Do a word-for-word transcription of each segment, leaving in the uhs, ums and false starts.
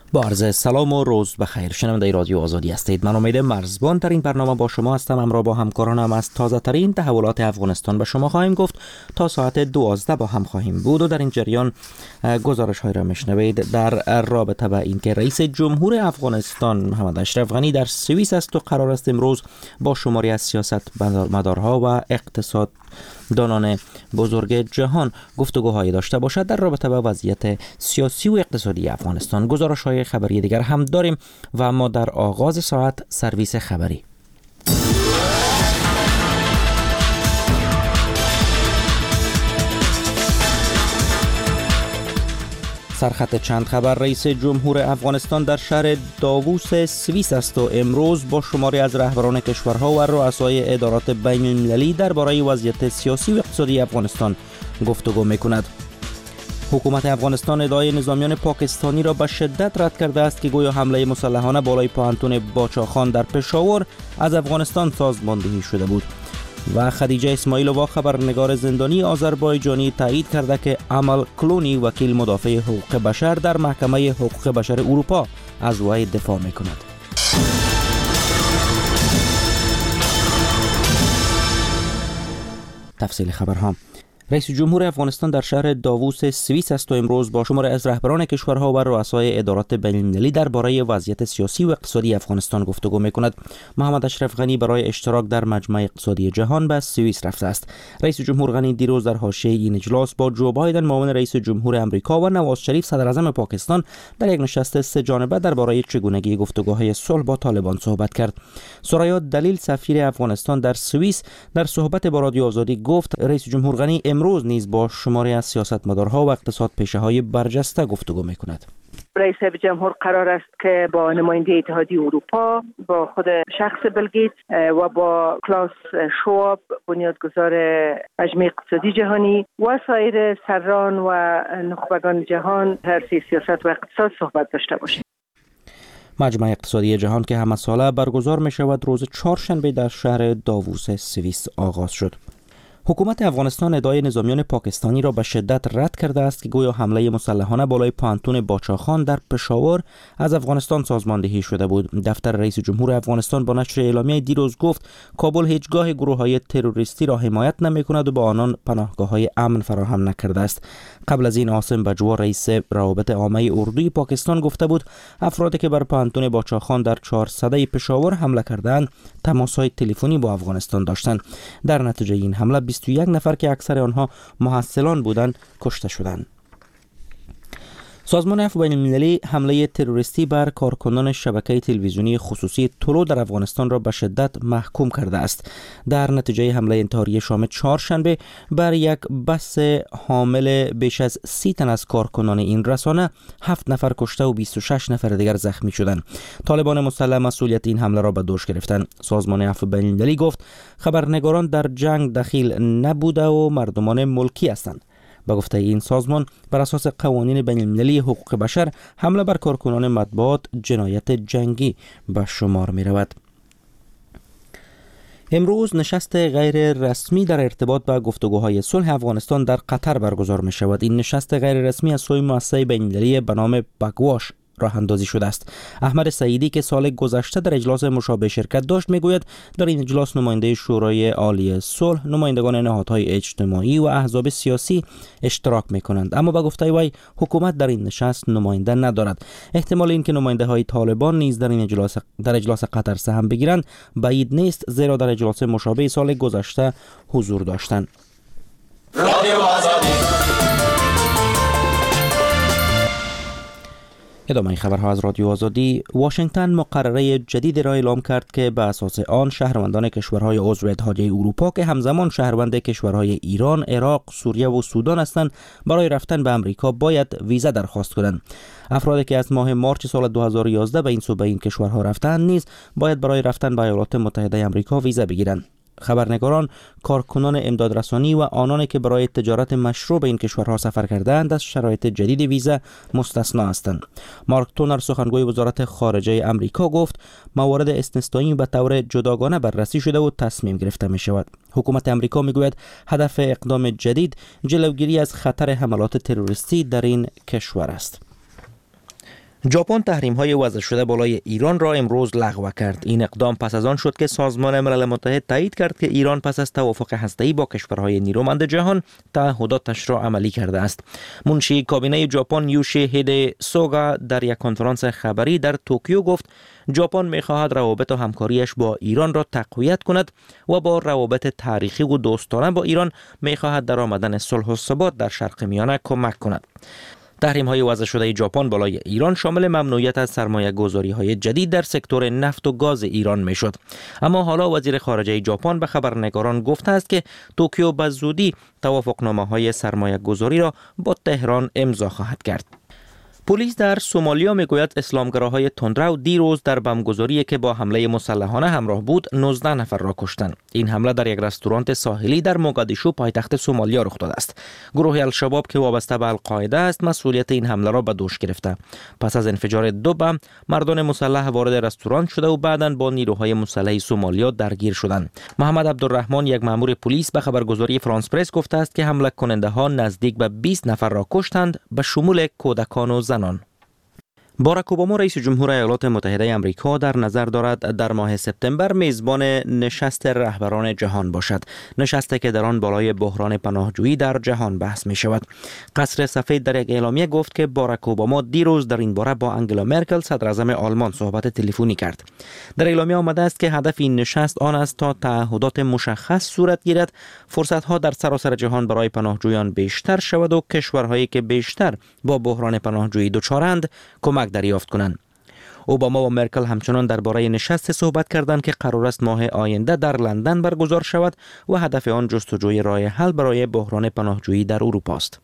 با عرض سلام و روز بخیر. شنونده رادیو آزادی هستید. من امید مرزبان در این برنامه با شما هستم. همراه با همکارانم از تازه ترین تحولات افغانستان به شما خواهیم گفت. تا ساعت دوازده با هم خواهیم بود و در این جریان گزارش های را میشنوید در رابطه با اینکه رئیس جمهور افغانستان محمد اشرف غنی در سوئیس است و قرار است امروز با شماری از سیاست مدارها و اقتصاد دانان بزرگ جهان گفتگوهای داشته باشد در رابطه با وضعیت سیاسی و اقتصادی افغانستان. گزارش های خبری دیگر هم داریم و اما در آغاز ساعت سرویس خبری. سرخط چند خبر: رئیس جمهور افغانستان در شهر داووس سوئیس است و امروز با شماری از رهبران کشورها و رؤسای ادارات بین المللی درباره وضعیت سیاسی و اقتصادی افغانستان گفتگو می‌کند. حکومت افغانستان ادعای نظامیان پاکستانی را به شدت رد کرده است که گویا حمله مسلحانه بالای پانتون باچاخان در پشاور از افغانستان سازماندهی شده بود. و خدیجه اسماعیلووا خبرنگار زندانی آذربایجانی تایید کرده که امل کلونی وکیل مدافع حقوق بشر در محکمه حقوق بشر اروپا از وی دفاع می‌کند. تفصیل خبرها: رئیس جمهور افغانستان در شهر داووس سوئیس است و امروز با شمار از رهبران کشورها و رؤسای ادارات بین المللی درباره وضعیت سیاسی و اقتصادی افغانستان گفتگو می‌کند. محمد اشرف غنی برای اشتراک در مجمع اقتصادی جهان به سوئیس رفته است. رئیس جمهور غنی دیروز در حاشیه این اجلاس با جو بایدن معاون رئیس جمهور آمریکا و نواز شریف صدر اعظم پاکستان در یک نشست سه جانبه درباره چگونگی گفتگوهای صلح با طالبان صحبت کرد. سریا دلیل سفیر افغانستان در سوئیس در صحبت با رادیو آزادی گفت رئیس جمهور غنی امروز نیز با شماری از سیاستمدارها و اقتصاد پیشه‌های برجسته گفتگو می‌کند. رئیس جمهور قرار است که با نماینده اتحادیه اروپا، با خود شخص بیل گیتس و با کلاس شواب بنیادگذار مجمع اقتصادی جهانی و سایر سران و نخبگان جهان در سیاست و اقتصاد صحبت داشته باشیم. مجمع اقتصادی جهان که همه ساله برگزار می شود روز چهارشنبه در شهر داووس سوئیس آغاز شد. حکومت افغانستان ادعای نظامیان پاکستانی را به شدت رد کرده است که گویا حمله مسلحانه بالای پانتون باچاخان در پشاور از افغانستان سازماندهی شده بود. دفتر رئیس جمهور افغانستان با نشر اعلامیه دیروز گفت کابل هیچگاه گروه‌های تروریستی را حمایت نمی‌کند و با آنان پناهگاه‌های امن فراهم نکرده است. قبل از این عاصم بجوا رئیس روابط عامه اردوی پاکستان گفته بود افرادی که بر پانتون باچاخان در چهارصده پشاور حمله کردند تماس‌های تلفنی با افغانستان داشتند. در نتیجه این حمله بیست و یک نفر که اکثر آنها محصلان بودند کشته شدند. سازمان عفو بین المللی حمله تروریستی بر کارکنان شبکه تلویزیونی خصوصی تولو در افغانستان را به شدت محکوم کرده است. در نتیجه حمله انتحاری شام چهارشنبه بر یک بس حامل بیش از سی تن از کارکنان این رسانه هفت نفر کشته و بیست و شش نفر دیگر زخمی شدند. طالبان مسلح مسئولیت این حمله را به دوش گرفتند. سازمان عفو بین المللی گفت خبرنگاران در جنگ دخیل نبوده و مردمان ملکی هستند. به گفته این سازمان بر اساس قوانین بین المللی حقوق بشر حمله بر کارکنان مطبوعات جنایت جنگی به شمار می رود. امروز نشست غیر رسمی در ارتباط با گفتگوهای صلح افغانستان در قطر برگزار می شود. این نشست غیر رسمی از سوی مؤسسه بین المللی به نام باکواش راه اندازی شده است. احمد سعیدی که سال گذشته در اجلاس مشابه شرکت داشت میگوید در این اجلاس نماینده شورای عالی صلح، نمایندگان نهادهای اجتماعی و احزاب سیاسی اشتراک میکنند، اما به گفته وی حکومت در این نشست نماینده ندارد. احتمال اینکه نماینده های طالبان نیز در این اجلاس در اجلاس قطر سهم بگیرند بعید نیست، زیرا در اجلاس مشابه سال گذشته حضور داشتند. ادامه این خبرها از رادیو آزادی. واشنگتن مقرره جدید را اعلام کرد که به اساس آن شهروندان کشورهای عضو اتحادیه اروپا که همزمان شهروند کشورهای ایران، عراق، سوریه و سودان هستند برای رفتن به امریکا باید ویزا درخواست کنند. افرادی که از ماه مارچ سال دو هزار و یازده به این سو به این کشورها رفتند نیز باید برای رفتن به ایالات متحده آمریکا ویزا بگیرند. خبرنگاران، کارکنان امدادرسانی و آنانی که برای تجارت مشروع به این کشورها سفر کرده‌اند از شرایط جدید ویزا مستثنا هستند. مارک تونر سخنگوی وزارت خارجه آمریکا گفت موارد استثنایی به طور جداگانه بررسی شده و تصمیم گرفته می شود. حکومت آمریکا می گوید هدف اقدام جدید جلوگیری از خطر حملات تروریستی در این کشور است. ژاپن تحریم‌های وضع شده بالای ایران را امروز لغو کرد. این اقدام پس از آن شد که سازمان ملل متحد تایید کرد که ایران پس از توافق هسته‌ای با کشورهای نیرومند جهان تعهداتش را عملی کرده است. منشی کابینه ژاپن یوشیهیده سوگا در یک کنفرانس خبری در توکیو گفت ژاپن می‌خواهد روابط و همکاریش با ایران را تقویت کند و با روابط تاریخی و دوستانه با ایران می‌خواهد در آمدن صلح و ثبات در شرق میانه کمک کند. تحریم‌های وضع شده ژاپن بالای ایران شامل ممنوعیت از سرمایه‌گذاری‌های جدید در سکتور نفت و گاز ایران می‌شد. اما حالا وزیر خارجه ژاپن به خبرنگاران گفته است که توکیو به زودی توافقنامه‌های سرمایه‌گذاری را با تهران امضا خواهد کرد. پلیس در سومالیا میگوید اسلامگراهای تندرو دیروز در بمبگذاری که با حمله مسلحانه همراه بود نوزده نفر را کشتند. این حمله در یک رستوران ساحلی در موگادیشو پایتخت سومالیا رخ داده است. گروه الشباب که وابسته به القاعده است مسئولیت این حمله را به دوش گرفته. پس از انفجار دو بم مردان مسلح وارد رستوران شده و بعداً با نیروهای مسلح سومالیا درگیر شدند. محمد عبدالرحمن یک مأمور پلیس به خبرگزاری فرانس پرس گفته است که حمله کننده ها نزدیک به بیست نفر را کشتند به شمول کودکان و زنان. باراک اوباما رئیس جمهور ایالات متحده آمریکا در نظر دارد در ماه سپتامبر میزبان نشست رهبران جهان باشد. نشستی که در آن بالای بحران پناهجویی در جهان بحث می شود. قصر سفید در یک اعلامیه گفت که باراک اوباما دیروز در این باره با انگلا مرکل صدر اعظم آلمان صحبت تلفنی کرد. در اعلامیه آمده است که هدف این نشست آن است تا تعهدات مشخص صورت گیرد، فرصت‌ها در سراسر جهان برای پناهجویان بیشتر شود و کشورهایی که بیشتر با بحران پناهجویی دچارند کمک دریافت کنند. اوباما و مرکل همچنان درباره نشست صحبت کردند که قرار است ماه آینده در لندن برگزار شود و هدف آن جستجوی راه حل برای بحران پناهجویی در اروپا است.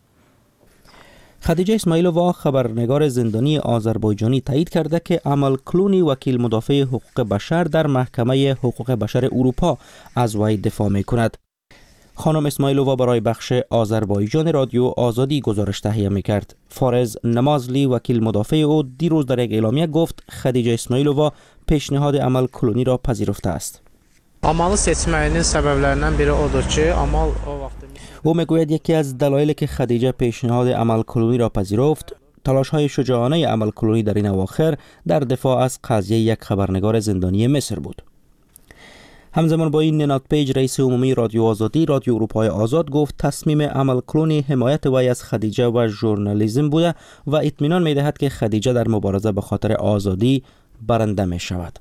خدیجه اسماعیلووا خبرنگار زندانی آذربایجانی تایید کرده که امل کلونی وکیل مدافع حقوق بشر در محکمه حقوق بشر اروپا از وی دفاع می‌کند. خانم اسماعیلووا برای بخش آذربایجان رادیو آزادی گزارش تهیه می‌کرد. فارز نمازلی وکیل مدافع او دیروز در یک اعلامیه گفت خدیجه اسماعیلووا پیشنهاد امل کلونی را پذیرفته است. Amalı seçməyinin səbəblərindən biri odur ki, Amal o vaxt او میگوید یکی از دلایلی که خدیجه پیشنهاد امل کلونی را پذیرفت تلاش‌های شجاعانه امل کلونی در این اواخر در دفاع از قضیه یک خبرنگار زندانی مصر بود. همزمان با این ننات پیج رئیس عمومی رادیو آزادی رادیو اروپای آزاد گفت تصمیم امل کلونی حمایت وی از خدیجه و ژورنالیسم بوده و اطمینان می‌دهد که خدیجه در مبارزه به خاطر آزادی برنده می‌شود.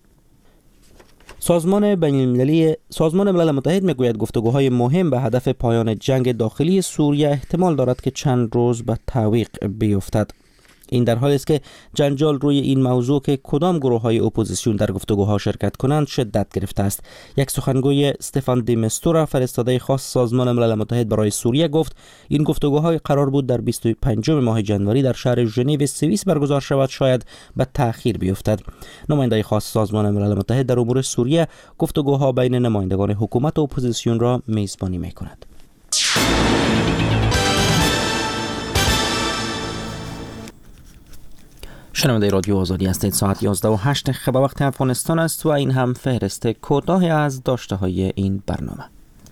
سازمان بین‌المللی سازمان ملل متحد میگوید گفتگوهای مهم به هدف پایان جنگ داخلی سوریه احتمال دارد که چند روز به تعویق بیفتد. این در حالی است که جنجال روی این موضوع که کدام گروه‌های اپوزیسیون در گفتگوها شرکت کنند شدت گرفته است. یک سخنگوی استفان دی مستورا فرستاده خاص سازمان ملل متحد برای سوریه گفت این گفتگوهای قرار بود در بیست و پنجم ماه جنوری در شهر ژنو سوئیس برگزار شود، شاید به تأخیر بیفتد. نماینده خاص سازمان ملل متحد در امور سوریه گفتگوها بین نمایندگان حکومت و اپوزیسیون را میزبانی می‌کند. شنونده رادیو آزادی هستید. ساعت یازده و هشت خبر وقت افغانستان است و این هم فهرست کوتاهی از داشته های این برنامه.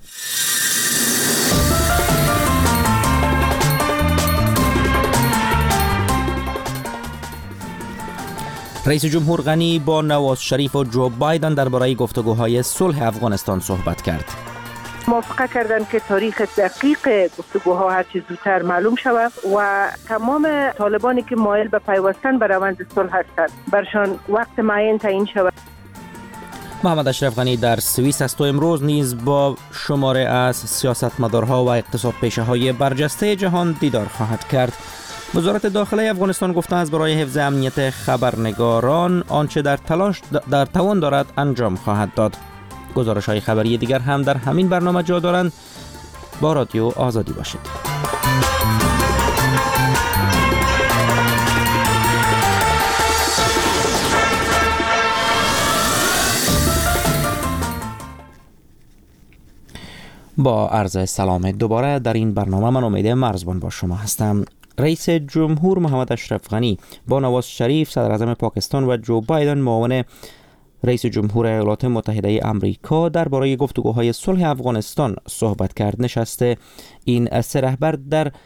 رئیس جمهور غنی با نواز شریف و جو بایدن درباره گفتگوهای صلح افغانستان صحبت کرد. موافقه کردند که تاریخ دقیق گفتگوها هر چه زودتر معلوم شود و تمام طالبانی که مایل به پیوستن به روند صلح هستند برشان وقت معین تعیین شود. محمد اشرف غنی در سوئیس است و امروز نیز با شماره از سیاستمدارها و اقتصاد پیشه های برجسته جهان دیدار خواهد کرد. وزارت داخله افغانستان گفته است برای حفظ امنیت خبرنگاران آنچه در تلاش در توان دارد انجام خواهد داد. گزارش های خبری دیگر هم در همین برنامه جا دارند. با رادیو آزادی باشید. با عرض سلام دوباره در این برنامه من امید مرزبان با شما هستم. رئیس جمهور محمد اشرف غنی با نواز شریف صدر اعظم پاکستان و جو بایدن معاون رئیس جمهور ایالات متحده آمریکا درباره گفتگوهای صلح افغانستان صحبت کرد. نشست این سه رهبر در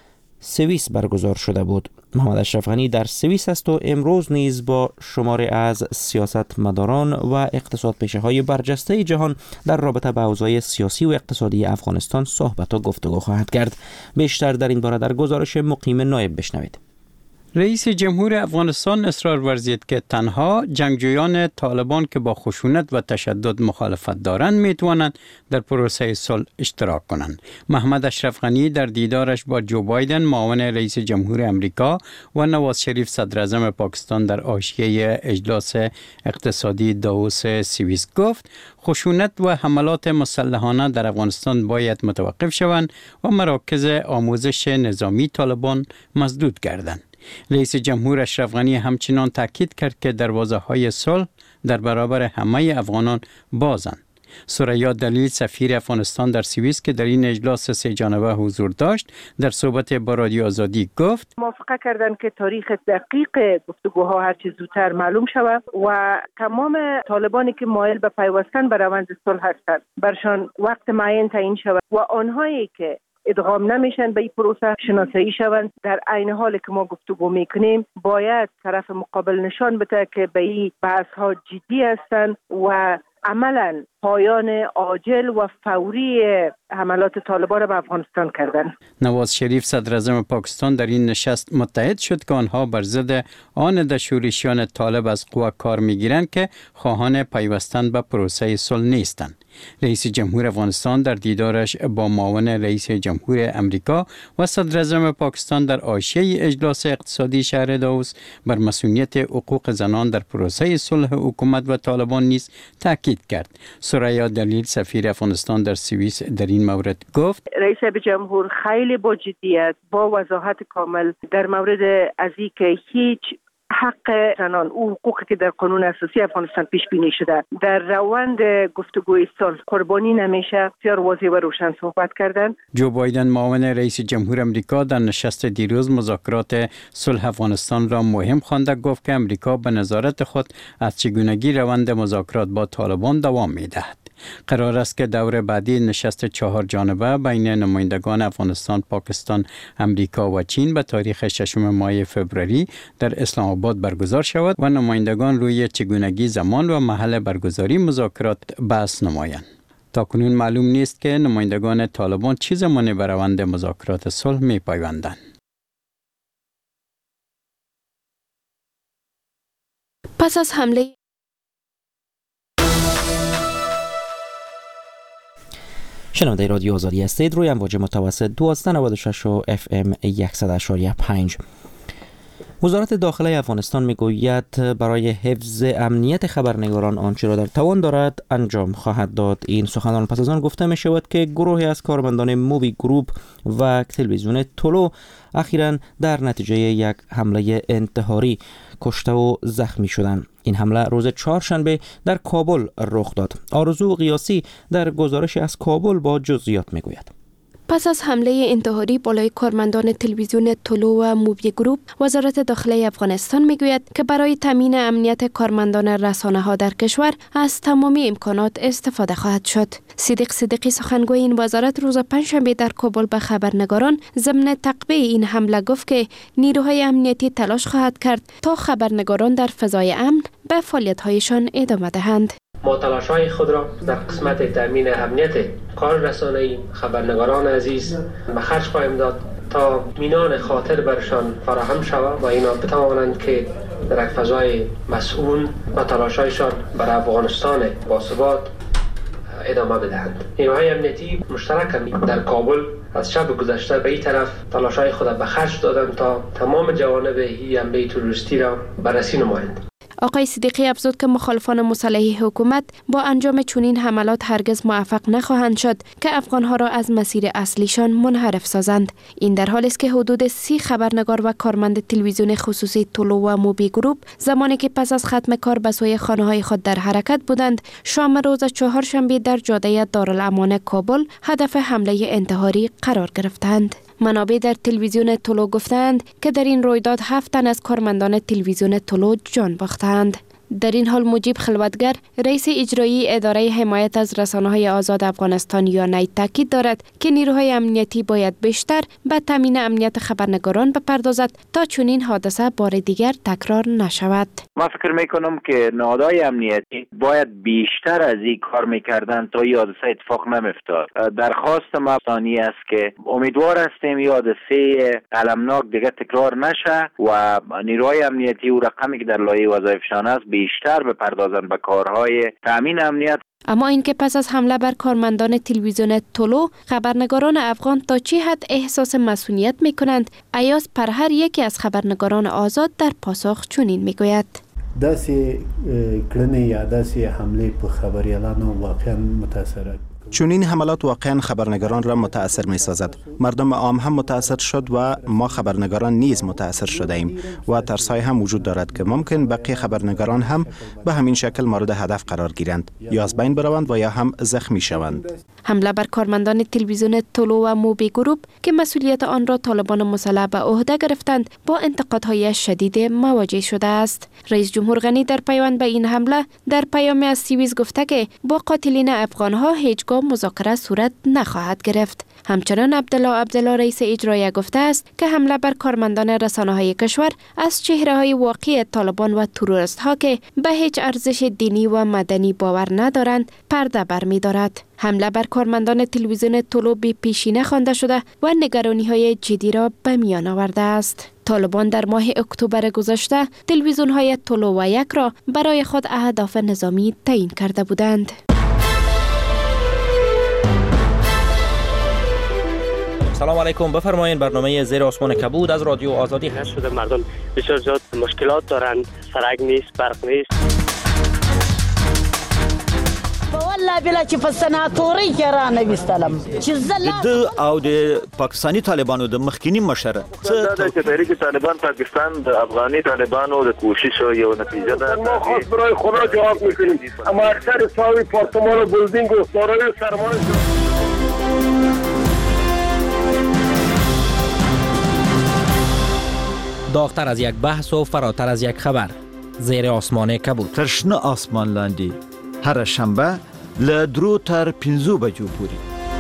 سوئیس برگزار شده بود. محمد اشرف غنی در سوئیس است و امروز نیز با شماری از سیاستمداران و اقتصاد پیشه های برجسته جهان در رابطه با اوضاع سیاسی و اقتصادی افغانستان صحبت و گفتگو خواهد کرد. بیشتر در این باره در گزارش مقیم نایب بشنوید. رئیس جمهور افغانستان اصرار ورزید که تنها جنگجویان طالبان که با خشونت و تشدد مخالفت دارند میتوانند در پروسه صلح اشتراک کنند. محمد اشرف غنی در دیدارش با جو بایدن معاون رئیس جمهور امریکا و نواز شریف صدر اعظم پاکستان در حاشیه اجلاس اقتصادی داووس سوئیس گفت خشونت و حملات مسلحانه در افغانستان باید متوقف شوند و مراکز آموزش نظامی طالبان مسدود گردند. رئیس جمهور اشرف غنی همچنان تاکید کرد که دروازه‌های صلح در برابر همه افغانان بازند. ثریا دلیل سفیر افغانستان در سوئیس که در این اجلاس سه جانبه حضور داشت در صحبت با رادیو آزادی گفت موافقه کردند که تاریخ دقیق گفتگوها هر چه زودتر معلوم شود و تمام طالبانی که مایل به پیوستن به روند صلح هستند برشان وقت معین تعیین شود و آنهایی که ادغام نمیشن به این پروسه شناسایی شوند. در عین حال که ما گفتگو میکنیم باید طرف مقابل نشان بده که به این بحث ها جدی هستند و عملا پایان عاجل و فوری حملات طالبان را به افغانستان کردن. نواز شریف صدر اعظم پاکستان در این نشست متحد شد که آنها بر ضد آن دشورشیان طالب از قوا کار میگیرند که خواهان پیوستن به پروسه صلح نیستند. رئیس جمهور افغانستان در دیدارش با معاون رئیس جمهور امریکا و صدر اعظم پاکستان در حاشیه اجلاس اقتصادی شهر داووس بر مسئولیت حقوق زنان در پروسه صلح حکومت و طالبان نیز تاکید کرد. ثریا دلیل سفیر افغانستان در سوئیس در این مورد گفت رئیس جمهور خیلی با جدیت با وضاحت کامل در مورد از اینکه هیچ حق زنان او حقوقی که در قانون اساسی افغانستان پیش بینی شده در روند گفتگوی صلح قربانی نمیشه بسیار واضح و روشن صحبت کردن. جو بایدن معاون رئیس جمهور امریکا در نشست دیروز مذاکرات صلح افغانستان را مهم خوانده گفت که امریکا به نظارت خود از چگونگی روند مذاکرات با طالبان دوام میدهد. قرار است که دور بعدی نشست چهار جانبه بین نمایندگان افغانستان، پاکستان، امریکا و چین به تاریخ ششم ماه فوریه در اسلام آباد برگزار شود و نمایندگان روی چگونگی زمان و محل برگزاری مذاکرات بحث نمایند. تاکنون معلوم نیست که نمایندگان طالبان چه زمانی به روند مذاکرات صلح می پیوندند. پس از حمله شنونده رادیو آزادی هستید. روی امواج متوسط دویست و نود و شش و اف ام صد و پنج. وزارت داخله افغانستان میگوید برای حفظ امنیت خبرنگاران آنچه را در توان دارد انجام خواهد داد. این سخنان پس از آن گفته می شود که گروهی از کارمندان مووی گروپ و تلویزیون تولو اخیراً در نتیجه یک حمله انتحاری کشته و زخمی شدند. این حمله روز چهارشنبه در کابل رخ داد. آرزو قیاسی در گزارش از کابل با جزئیات میگوید. پس از حمله انتحاری بالای کارمندان تلویزیون تولو و مووی گروپ، وزارت داخله افغانستان میگوید که برای تامین امنیت کارمندان رسانه‌ها در کشور از تمامی امکانات استفاده خواهد شد. صدیق صدیقی سخنگوی این وزارت روز پنجشنبه در کابل به خبرنگاران ضمن تقبیه این حمله گفت که نیروهای امنیتی تلاش خواهد کرد تا خبرنگاران در فضای امن به فعالیت‌هایشان ادامه دهند. ما تلاش‌های خود را در قسمت تامین امنیت کار رسانه‌ای خبرنگاران عزیز به خرج خواهیم داد تا اطمینان خاطر برشان فراهم شود و اینا بتوانند که در یک فضای مسئول و تلاش‌هایشان برای افغانستان باثبات ادامه بدهند. نیروهای امنیتی مشترکاً در کابل از شب گذشته به این طرف تلاش‌های خود به خرج دادند تا تمام جوانب این حمله تروریستی را بررسی نمایند. آقای صدیقی افزود که مخالفان مسلح حکومت با انجام چنین حملات هرگز موفق نخواهند شد که افغانها را از مسیر اصلیشان منحرف سازند. این در حالی است که حدود سی خبرنگار و کارمند تلویزیون خصوصی تولو و موبی گروپ زمانی که پس از ختم کار به سوی خانه‌های خود در حرکت بودند، شام روز چهارشنبه در جاده دارالامان کابل هدف حمله انتحاری قرار گرفتند. منابع در تلویزیون تولو گفتند که در این رویداد هفت تن از کارمندان تلویزیون تولو جان باختند. در این حال مجیب خلوتگر رئیس اجرایی اداره حمایت از رسانه‌های آزاد افغانستان یا نیت تاکید دارد که نیروهای امنیتی باید بیشتر به تامین امنیت خبرنگاران بپردازد تا چنین حادثه بار دیگر تکرار نشود. ما فکر میکنم که نهادهای امنیتی باید بیشتر از این کار میکردن تا این حادثه اتفاق نمیفتاد. درخواست ما ثانی است که امیدوار هستیم این حادثه المناک دیگه تکرار نشه و نیروهای امنیتی و رقمی که در لایحه وظایفشان است بیشتر بپردازن به کارهای تامین امنیت. اما اینکه پس از حمله بر کارمندان تلویزیون طلوع خبرنگاران افغان تا چه حد احساس مسئولیت میکنند، ایاز پرهر یکی از خبرنگاران آزاد در پاسخ چنین میگوید: داسې کړنې یا داسې حمله په خبریالانو واقعا متاثره. چون این حملات واقعا خبرنگاران را متاثر می سازد. مردم عام هم متاثر شد و ما خبرنگاران نیز متاثر شده ایم و ترسای هم وجود دارد که ممکن بقیه خبرنگاران هم به همین شکل مورد هدف قرار گیرند یا از بین بروند و یا هم زخمی شوند. حمله بر کارمندان تلویزیون طلوع و موبی گروپ که مسئولیت آن را طالبان مسلح به عهده گرفتند با انتقادهای شدید مواجه شده است. رئیس جمهور غنی در پیوند به این حمله در پیامی از سوئیس گفته که با قاتلین افغان‌ها هیچگاه مذاکره صورت نخواهد گرفت. همچنان عبدالله عبدالله رئیس اجرایی گفته است که حمله بر کارمندان رسانه‌های کشور از چهره‌های واقعی طالبان و تروریست‌ها که به هیچ ارزش دینی و مدنی باور ندارند پرده برمی‌دارد. حمله بر کارمندان تلویزیون طلوع بی پیشینه خوانده شده و نگرانی‌های جدی را به میان آورده است. طالبان در ماه اکتبر گذشته تلویزیون‌های طلوع و یک را برای خود اهداف نظامی تعیین کرده بودند. سلام علیکم، بفرمایید. برنامه زیر آسمان کبود از رادیو آزادی هست. شده مردم بسیار زیاد مشکلات دارند، سرک نیست، برق نیست. والله بلا چې په سناتوري کې را نه وستلم چې زلا د او د پاکستانی طالبانو د مخکینی مشر څه د تحریک طالبان پاکستان د افغاني طالبانو د کوشش یو نتیجه ده. ما خاص برای خدا جواب میکنیم، اما اکثر ساوی پارتمان و بلدینگ و سارای سرمان داغتر از یک بحث و فراتر از یک خبر. زیر آسمان کبود. ترشنه آسمان لاندی هر شنبه له درو تر پنځو بجو پورې.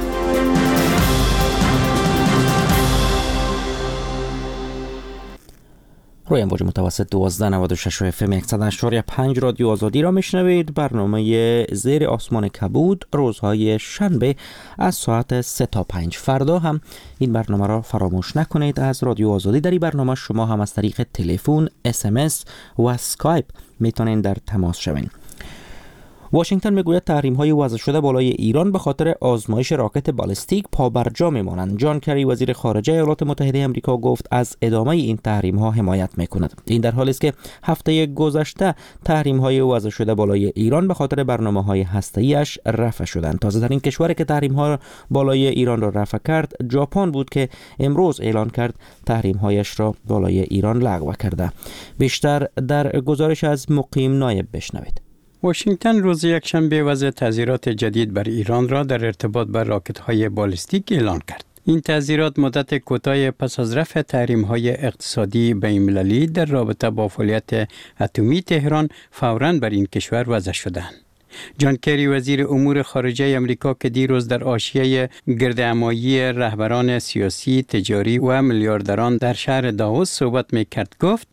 روی امواج متوسط دوازده نود و شش و اف ام صد و هشت و پنج رادیو آزادی را میشنوید. برنامه زیر آسمان کبود روزهای شنبه از ساعت سه تا پنج. فردا هم این برنامه را فراموش نکنید. از رادیو آزادی در این برنامه شما هم از طریق تلفن، اس ام اس و اسکایپ میتونین در تماس شوین. واشنگتن میگوید تحریم‌های وضع شده بالای ایران به خاطر آزمایش راکت بالستیک پابرجا میمانند. جان کری وزیر خارجه ایالات متحده آمریکا گفت از ادامه این تحریم‌ها حمایت میکند. این در حالی است که هفته گذشته تحریم‌های وضع شده بالای ایران به خاطر برنامه‌های هسته‌ایش رفع شدند. تازه‌ترین کشوری که تحریم‌ها بالای ایران را رفع کرد ژاپن بود که امروز اعلان کرد تحریم‌هایش را بالای ایران لغو کرده. بیشتر در گزارش از مقیم نایب بشنوید. واشنگتن روز یکشنبه وضع تعزیرات جدید بر ایران را در ارتباط با راکت‌های بالستیک اعلان کرد. این تعزیرات مدت کوتاه پس از رفع تحریم‌های اقتصادی بین‌المللی در رابطه با فعالیت اتمی تهران فوراً بر این کشور وضع شدند. جان کری وزیر امور خارجه امریکا که دیروز در حاشیه گردهمایی رهبران سیاسی، تجاری و میلیاردران در شهر داووس صحبت می‌کرد گفت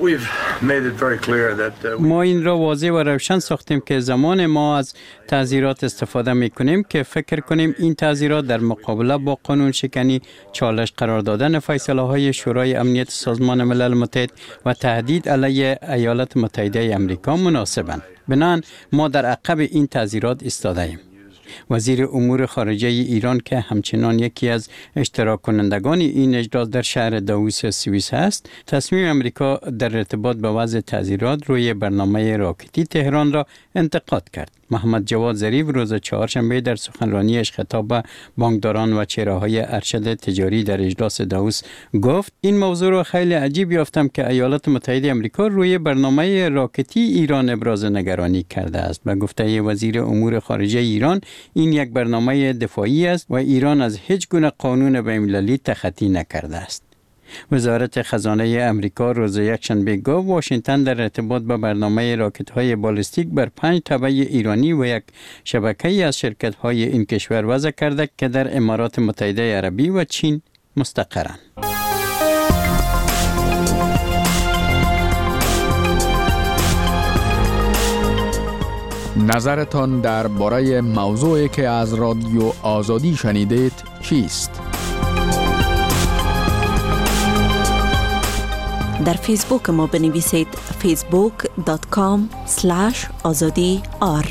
ما این را واضح و روشن ساختیم که زمان ما از تعزیرات استفاده می‌کنیم که فکر کنیم این تعزیرات در مقابله با قانون شکنی، چالش قرار دادن فیصله‌های شورای امنیت سازمان ملل متحد و تهدید علیه ایالات متحده آمریکا مناسبند. بنابراین ما در عقب این تعزیرات ایستاده‌ایم. وزیر امور خارجه ایران که همچنان یکی از اشتراک کنندگان این اجلاس در شهر داووس سوئیس است، تصمیم امریکا در ارتباط با وضع تعزیرات روی برنامه راکتی تهران را انتقاد کرد. محمد جواد ظریف روز چهارشنبه در سخنرانیش خطاب به بانکداران و چهره‌های ارشد تجاری در اجلاس داووس گفت این موضوع را خیلی عجیب یافتم که ایالات متحده آمریکا روی برنامه راکتی ایران ابراز نگرانی کرده است. به گفته وزیر امور خارجه ایران این یک برنامه دفاعی است و ایران از هیچ گونه قانون بین‌المللی تخطی نکرده است. وزارت خزانه امریکا روز یکشنبه گفت واشنگتن در ارتباط با برنامه راکت‌های بالستیک بر پنج تبع ایرانی و یک شبکه‌ای از شرکت‌های این کشور وضع کرده که در امارات متحده عربی و چین مستقرند. نظرتان درباره موضوعی که از رادیو آزادی شنیدید چیست؟ در فیسبوک ما بنویسید فیسبوک دات کام اسلش آزادی آر.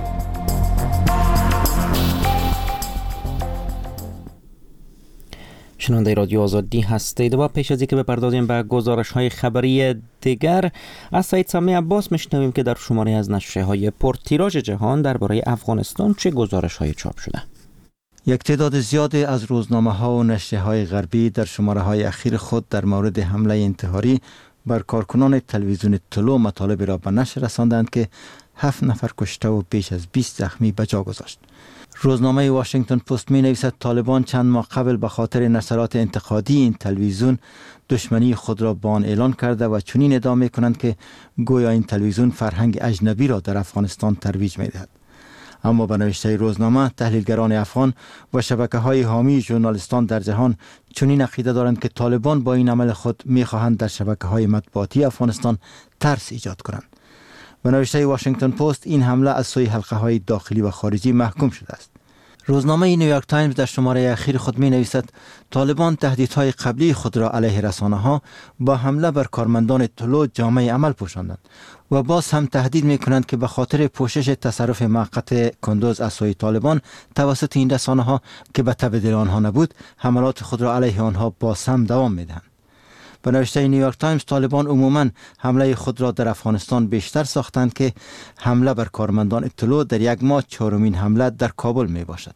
شنونده رادیو آزادی هستید و پیش از اینکه بپردازیم به گزارش های خبری دیگر از سید سامی عباس میشنویم که در شماره از نشریه های پرتیراژ جهان درباره افغانستان چه گزارش های چاپ شده. یک تعداد زیادی از روزنامه ها و نشریه های غربی در شماره های اخیر خود در مورد حمله انتحاری بر کارکنان تلویزیون طلوع مطالب را به نشر رساندند که هفت نفر کشته و بیش از بیست زخمی به جا گذاشت. روزنامه واشنگتن پست می نویسد طالبان چند ماه قبل به خاطر نشرات انتقادی این تلویزیون دشمنی خود را با آن اعلان کرده و چنین ادعا می کنند که گویا این تلویزیون فرهنگ اجنبی را در افغانستان ترویج می دهد. اما به نوشته روزنامه تحلیلگران افغان و شبکه های حامی ژورنالیستان در جهان چنین عقیده دارند که طالبان با این عمل خود می خواهند در شبکه های مطبوعاتی افغانستان ترس ایجاد کنند. به نوشته واشنگتن پست این حمله از سوی حلقه های داخلی و خارجی محکوم شده است. روزنامه نیویورک تایمز در شماره اخیر خود می نویسد طالبان تهدیدهای قبلی خود را علیه رسانه ها با حمله بر کارمندان طلوع جامعه عمل پوشاندند و باز هم تهدید می کنند که به خاطر پوشش تصرف موقت کندوز از سوی طالبان توسط این رسانه ها که به تبع دل آنها نبود حملات خود را علیه آنها باز هم دوام می دهند. به نوشته نیویورک تایمز طالبان عموماً حمله خود را در افغانستان بیشتر ساختند که حمله بر کارمندان طلوع در یک ماه چهارمین حمله در کابل می باشد.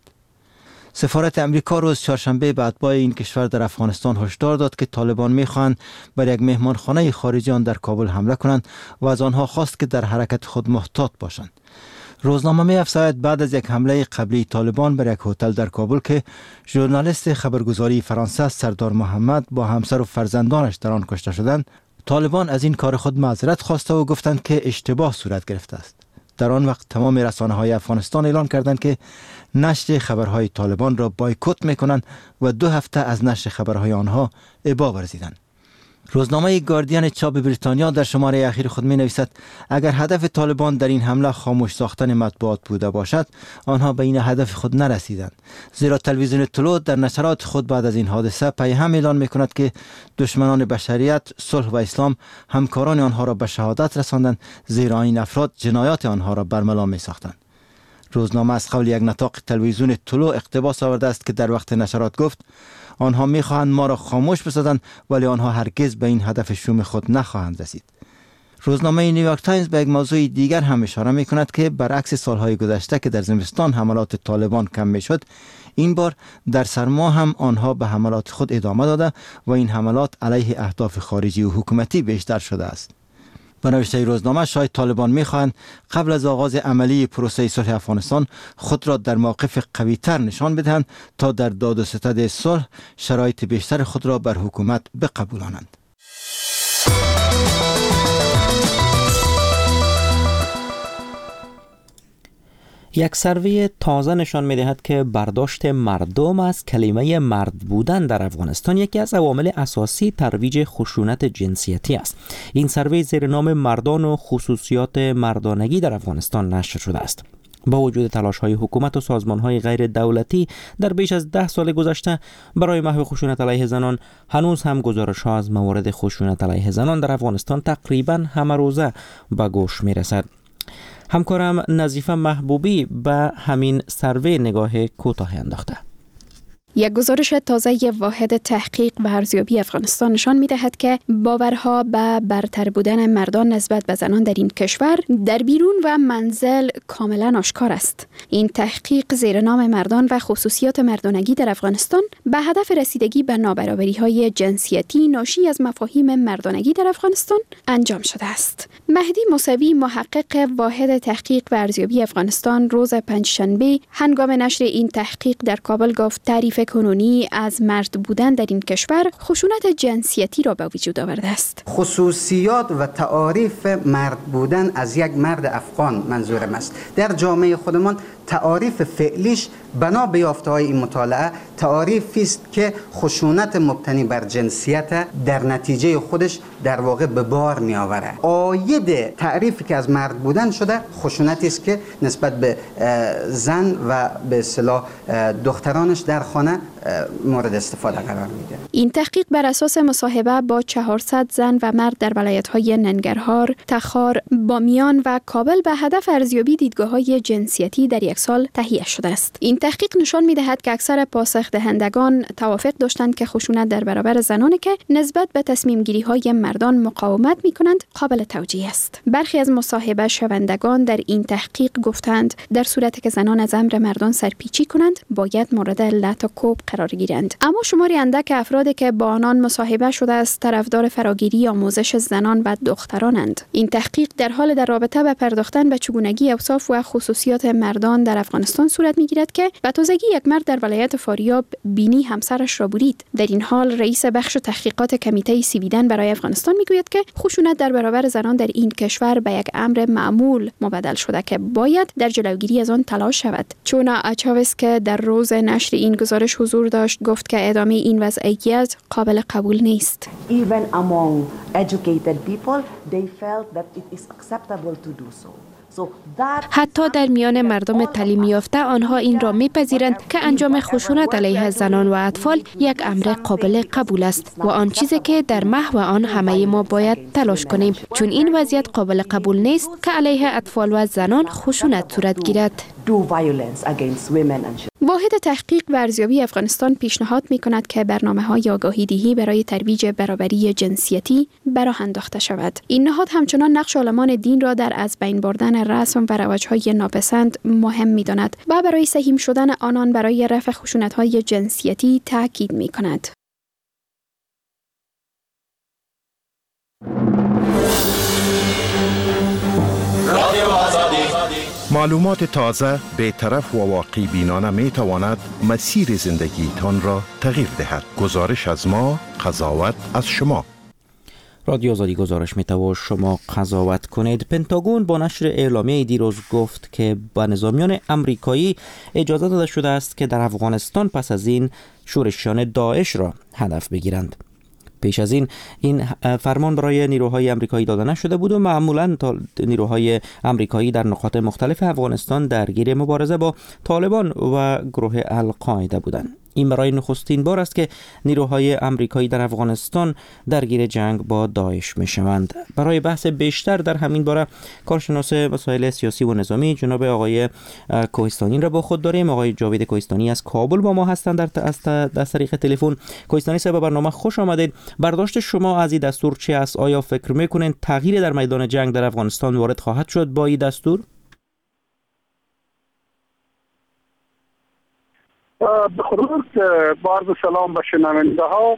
سفارت امریکا روز چهارشنبه به اتباع این کشور در افغانستان هشدار داد که طالبان می‌خواهند بر یک مهمانخانه خارجی آن در کابل حمله کنند و از آنها خواست که در حرکت خود محتاط باشند. روزنامه می‌افزاید بعد از یک حمله قبلی طالبان بر یک هتل در کابل که ژورنالیست خبرگزاری فرانسه سردار محمد با همسر و فرزندانش در آن کشته شدند، طالبان از این کار خود معذرت خواسته و گفتند که اشتباه صورت گرفته است. در آن وقت تمام رسانه‌های افغانستان اعلان کردند که نشر خبرهای طالبان را بایکوت می‌کنند و دو هفته از نشر خبرهای آنها ابا ورزیدند. روزنامه گاردین چاپ بریتانیا در شماره اخیر خود می نویسد اگر هدف طالبان در این حمله خاموش ساختن مطبوعات بوده باشد آنها به این هدف خود نرسیدند، زیرا تلویزیون طلوع در نشرات خود بعد از این حادثه پیهم اعلان می کند که دشمنان بشریت، صلح و اسلام همکاران آنها را به شهادت رساندند، زیرا این افراد جنایات آنها را برملا می ساختند. روزنامه از قول یک نطاق تلویزیون طلوع اقتباس آورده است که در وقت نشرات گفت آنها می‌خواهند ما را خاموش بسازند ولی آنها هرگز به این هدف شوم خود نخواهند رسید. روزنامه نیویورک تایمز به یک موضوع دیگر هم اشاره می‌کند که برعکس سالهای گذشته که در زمستان حملات طالبان کم می‌شد، این بار در سرما هم آنها به حملات خود ادامه داده و این حملات علیه اهداف خارجی و حکومتی بیشتر شده است. به نوشته روزنامه شاید طالبان می‌خواهند قبل از آغاز عملی پروسه صلح افغانستان خود را در موقف قوی‌تر نشان بدهند تا در داد و ستد صلح شرایط بیشتر خود را بر حکومت بقبولانند. یک سروی تازه نشان می‌دهد که برداشت مردم از کلمه مرد بودن در افغانستان یکی از عوامل اساسی ترویج خشونت جنسیتی است. این سروی زیر نام مردان و خصوصیات مردانگی در افغانستان نشر شده است. با وجود تلاش‌های حکومت و سازمان‌های غیر دولتی در بیش از ده سال گذشته برای محو خشونت علیه زنان، هنوز هم گزارش‌ها از موارد خشونت علیه زنان در افغانستان تقریباً همه روزه به گوش می‌رسد. همکارم نظیفه محبوبی به همین سروی نگاه کوتاهی انداخته. یک گزارش تازه واحد تحقیق و ارزیابی افغانستان نشان می‌دهد که باورها به برتر بودن مردان نسبت به زنان در این کشور در بیرون و منزل کاملا آشکار است. این تحقیق زیر نام مردان و خصوصیات مردانگی در افغانستان به هدف رسیدگی به نابرابری‌های جنسیتی ناشی از مفاهیم مردانگی در افغانستان انجام شده است. مهدی موسوی، محقق واحد تحقیق و ارزیابی افغانستان، روز پنجشنبه هنگام نشر این تحقیق در کابل گفت تعریف کنونی از مرد بودن در این کشور خشونت جنسیتی را به وجود آورده است. خصوصیات و تعاریف مرد بودن از یک مرد افغان منظورم است. در جامعه خودمان تعاریف فعلیش بنا به یافته‌های این مطالعه تعاریفی است که خشونت مبتنی بر جنسیت در نتیجه خودش در واقع به بار می آوره. عاید تعریفی که از مرد بودن شده خشونتی است که نسبت به زن و به اصطلاح دخترانش در خانه مورد استفاده قرار میده. این تحقیق بر اساس مصاحبه با چهارصد زن و مرد در ولایت‌های ننگرهار، تخار، بامیان و کابل به هدف ارزیابی دیدگاه‌های جنسیتی در یک سال تهیه شده است. این تحقیق نشان می‌دهد که اکثر پاسخ دهندگان توافق داشتند که خشونت در برابر زنانی که نسبت به تصمیم گیری‌های مردان مقاومت می‌کنند قابل توجیه است. برخی از مصاحبه شوندگان در این تحقیق گفتند در صورتی که زنان از امر مردان سرپیچی کنند باید مورد لط و کوب قرار گیرند. اما شماری اندک افرادی که با آنان مصاحبه شده است طرفدار فراگیری آموزش زنان و دخترانند. این تحقیق در حال در رابطه به پرداختن به چگونگی اوصاف و خصوصیات مردان در افغانستان صورت می‌گیرد که به تازگی یک مرد در ولایت فاریاب بینی همسرش را برید. در این حال رئیس بخش تحقیقات کمیته سویدن برای افغانستان میگوید که خشونت در برابر زنان در این کشور به یک امر معمول مبدل شده که باید در جلوگیری از آن تلاش شود. چونا اچاوس که در روز نشر این گزارش حضور داشت گفت که ادامه این وضعیت قابل قبول نیست. Even among educated people they felt that it is acceptable to do so. حتی در میان مردم تعلیم یافته آنها این را میپذیرند که انجام خشونت علیه زنان و اطفال یک امر قابل قبول است و آن چیزی که در محو آن همه ما باید تلاش کنیم، چون این وضعیت قابل قبول نیست که علیه اطفال و زنان خشونت صورت گیرد. واحد تحقیق و ارزیابی افغانستان پیشنهاد می کند که برنامه‌های آگاهی‌دهی برای ترویج برابری جنسیتی براه انداخته شود. این نهاد همچنان نقش علمان دین را در از بین بردن رسم و رواج‌های ناپسند مهم می‌داند و برای سهیم شدن آنان برای رفع خشونت‌های جنسیتی تاکید می‌کند. معلومات تازه، بی‌طرف و واقعی بینانه می تواند مسیر زندگیتان را تغییر دهد. گزارش از ما، قضاوت از شما. رادیو آزادی گزارش می‌تواند شما قضاوت کنید. پنتاگون با نشر اعلامیه دیروز گفت که به نظامیان امریکایی اجازه داده شده است که در افغانستان پس از این شورشیان داعش را هدف بگیرند. پیش از این این فرمان برای نیروهای آمریکایی داده نشده بود و معمولاً نیروهای آمریکایی در نقاط مختلف افغانستان درگیر مبارزه با طالبان و گروه القاعده بودند. این برای نخستین بار است که نیروهای آمریکایی در افغانستان درگیر جنگ با داعش می‌شوند. برای بحث بیشتر در همین باره کارشناس مسائل سیاسی و نظامی جناب آقای کوهستانی را با خود داریم. آقای جاوید کوهستانی از کابل با ما هستند در از طریق تلفن. کوهستانی صاحب، برنامه خوش آمدید. برداشت شما از این دستور چه است؟ آیا فکر می‌کنید تغییر در میدان جنگ در افغانستان وارد خواهد شد با این دستور؟ به خصوص با عرض سلام به شنونده ها.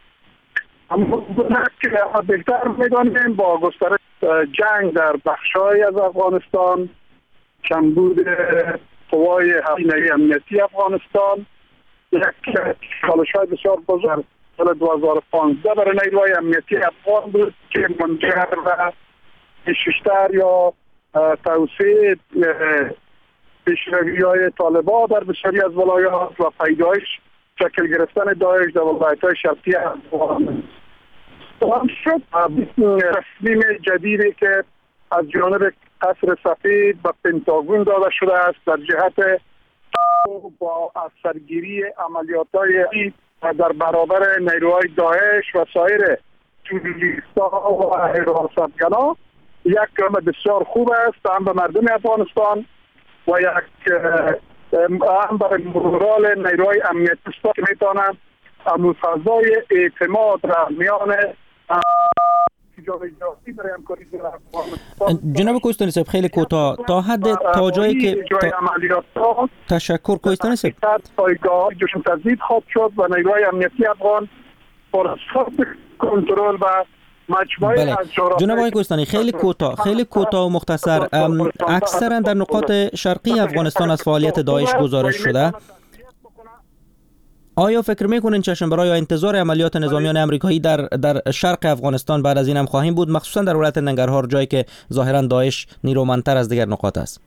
که بهتر می‌دانیم با گسترش جنگ در بخش‌های از افغانستان، کمبود قوای هزینه امنیتی افغانستان، یک چالش‌های بسیار بزرگ سال دو هزار و پانزده برای نیروهای امنیتی افغان بود که منجر به پیش‌رفت‌تر یا توسعه پیشروی‌های طالبان در بسیاری از ولایات و پیدایش شکل گرفتن داعش در ولایت‌های شرقی افغانستان شد. تصمیم جدیدی که از جانب قصر سفید و پنتاگون داده شده است در جهت با افسرگیری عملیات‌های در برابر نیروهای داعش و سایر توریست‌ها و حراستگران یک کار بسیار خوب است هم به مردم افغانستان و یک هم برای مرال نیروهای امنیتی است که میتونن امو فضای اعتماد را میان جناب کوهستانی صاحب خیلی کوتاه تا حد تا جایی که تا... تشکر کوهستانی صاحب پایگاه جشن تزدید خواب شد و نیروهای امنیتی افغان فرصت کنترل و بله. جناب آقای کوهستانی خیلی کوتاه خیلی کوتاه و مختصر، اکثرا در نقاط شرقی افغانستان از فعالیت داعش گزارش شده. آیا فکر میکنین چشم برای انتظار عملیات نظامیان امریکایی در در شرق افغانستان بعد از این هم خواهیم بود، مخصوصا در ولایت ننگرهار جایی که ظاهرا داعش نیرومندتر از دیگر نقاط است؟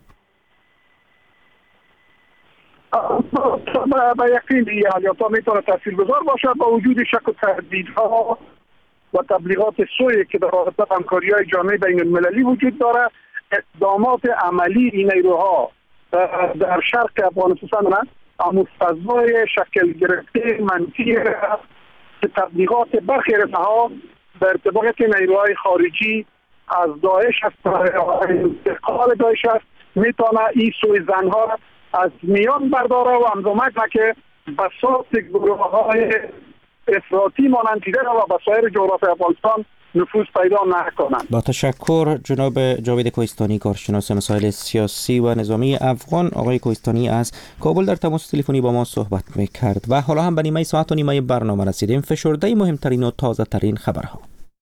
با یقین این عملیات ها میتونه تاثیرگذار باشد با وجود شک و تردیدها و تبلیغات سوی که در رابطه همکاری‌های جامعه بین المللی وجود داره. اقدامات عملی این نیروها در شرق افغانستان اما فضای شکل گرفته منفی که تبلیغات برخی رسانه‌ها در ارتباط نیروهای خارجی از داعش است، استقلال داعش است، میتونه این سوی زنها از میان برداره و همزمان که بساط گروه‌های افراطی مانند دیگر و بسایر جغرافی افغانستان نفوذ پیدا نکنند. با تشکر جناب جاوید کوهستانی، کارشناس مسائل سیاسی و نظامی افغان. آقای کوهستانی از کابل در تماس تلفنی با ما صحبت می‌کرد. و حالا هم به نیمه ساعت و نیمه برنامه رسیدیم. فشرده مهمترین و تازه ترین خبرها.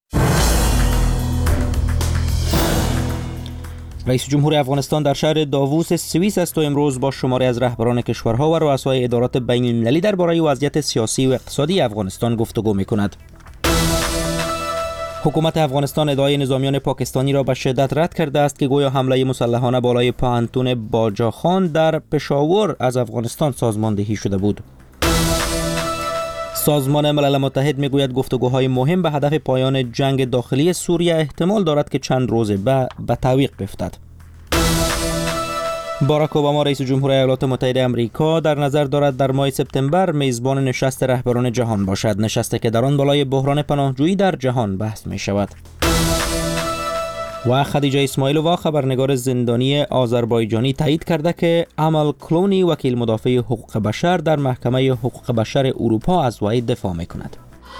رئیس جمهور افغانستان در شهر داووس سوئیس است و امروز با شماری از رهبران کشورها و رؤسای ادارات بین المللی درباره وضعیت سیاسی و اقتصادی افغانستان گفتگو می‌کند. حکومت افغانستان ادعای نظامیان پاکستانی را به شدت رد کرده است که گویا حمله مسلحانه بالای پوهنتون باجاخان در پشاور از افغانستان سازماندهی شده بود. سازمان ملل متحد میگوید گفتگوهای مهم به هدف پایان جنگ داخلی سوریه احتمال دارد که چند روز به به تعویق بیفتد. باراک اوباما رئیس جمهور ایالات متحده آمریکا در نظر دارد در ماه سپتامبر میزبان نشست رهبران جهان باشد، نشستی که در آن بالای بحران پناهجویی در جهان بحث می شود. و خدیجه اسماعیلووا خبرنگار زندانی آذربایجانی تایید کرده که امل کلونی وکیل مدافع حقوق بشر در محکمه حقوق بشر اروپا از وی دفاع می کند.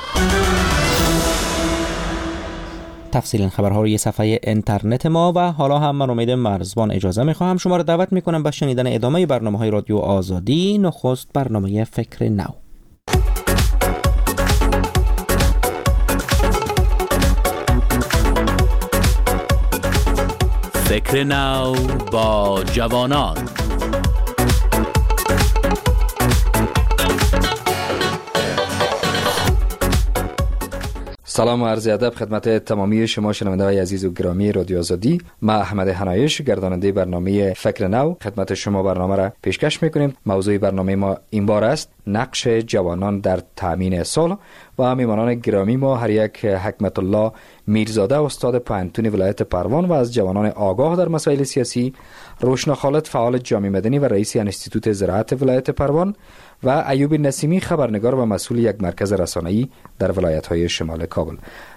تفصیل خبرها روی صفحه اینترنت ما. و حالا هم من امید مرزبان اجازه می خواهم شما را دعوت می کنم به شنیدن ادامه برنامه های رادیو آزادی. نخست برنامه فکر نو. فکر نو با جوانان. سلام و عرض ادب خدمت تمامی شما شنونده های عزیز و گرامی رادیو آزادی. ما احمد حنایش گرداننده برنامه فکر نو خدمت شما برنامه را پیشکش میکنیم. موضوع برنامه ما این بار است نقش جوانان در تامین صلح و میهمانان گرامی ما هر یک حکمت الله میرزاده استاد پوهنتون ولایت پروان و از جوانان آگاه در مسائل سیاسی، روشنا خالد فعال جامعه مدنی و رئیس انستیتوت زراعت ولایت پروان و ایوب نسیمی خبرنگار و مسئول یک مرکز رسانه‌ای در ولایت‌های شمال کابل.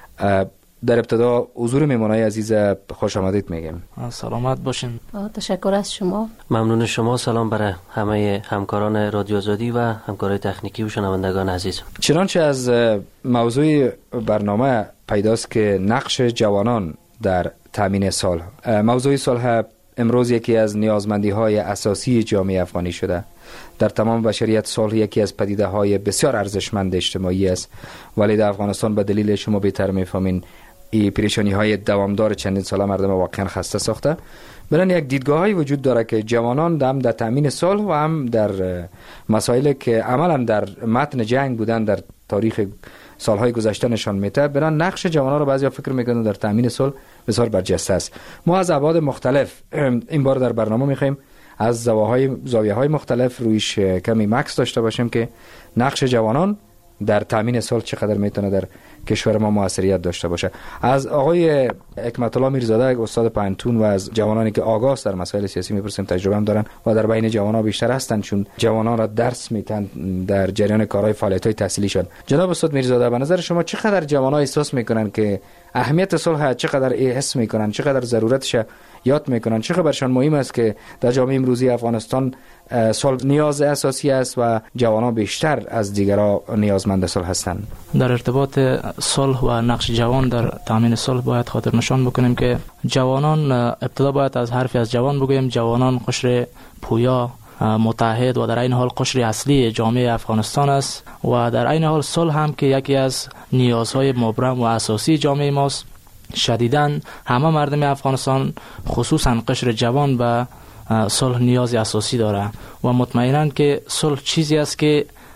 در ابتدا حضور میهمانای عزیز خوش آمدید میگیم. سلامت باشین. تشکر از شما. ممنون شما. سلام برای همه همکاران رادیو آزادی و همکارای تکنیکی و شنوندگان عزیز. چنانچه از موضوع برنامه پیداست که نقش جوانان در تامین صلح. موضوع صلح امروز یکی از نیازمندی‌های اساسی جامعه افغانی شده. در تمام بشریت صلح یکی از پدیده‌های بسیار ارزشمند اجتماعی است، ولی در افغانستان به دلیل شما بهتر می‌فهمین این پریشانی‌های دوامدار چندین ساله مردم واقعا خسته ساخته. بنان یک دیدگاهی وجود داره که جوانان هم در تامین صلح و هم در مسائلی که عملا در متن جنگ بودن در تاریخ سالهای گذشته نشان میده. بنان نقش جوانان رو بعضیا فکر میکنن در تامین صلح بسیار برجسته است. ما از ابعاد مختلف این بار در برنامه میخوایم از زواهای زاویه‌های مختلف رویش کمی مکس داشته باشیم که نقش جوانان در تامین صلح چقدر میتونه در کشور ما موثریت داشته باشه. از آقای حکمت الله میرزاده استاد پوهنتون و از جوانانی که آگاه در مسائل سیاسی میپرسیم، تجربه هم دارن و در بین جوانان بیشتر هستن چون جوانان را درس میتن در جریان کارهای فعالیت‌های تحصیلیشون. جناب استاد میرزاده، به نظر شما چقدر جوانان احساس میکنن که اهمیت صلح، چقدر حس میکنن، چقدر ضرورتش یاد میکنن، چقدر برشان مهم است که در جامعه امروزی افغانستان صلح نیاز اساسی است و جوانان بیشتر از دیگران نیازمند صلح هستند؟ در ارتباط صلح و نقش جوان در تامین صلح باید خاطر نشان بکنیم که جوانان، ابتدا باید از حرفی از جوان بگویم، جوانان قشر پویا، متحد و در این حال قشر اصلی جامعه افغانستان است و در این حال صلح هم که یکی از نیازهای مبرم و اساسی جامعه ماست. شدیداً همه مردم افغانستان خصوصاً قشر جوان به صلح نیاز اساسی داره و مطمئناً که صلح چیزی است که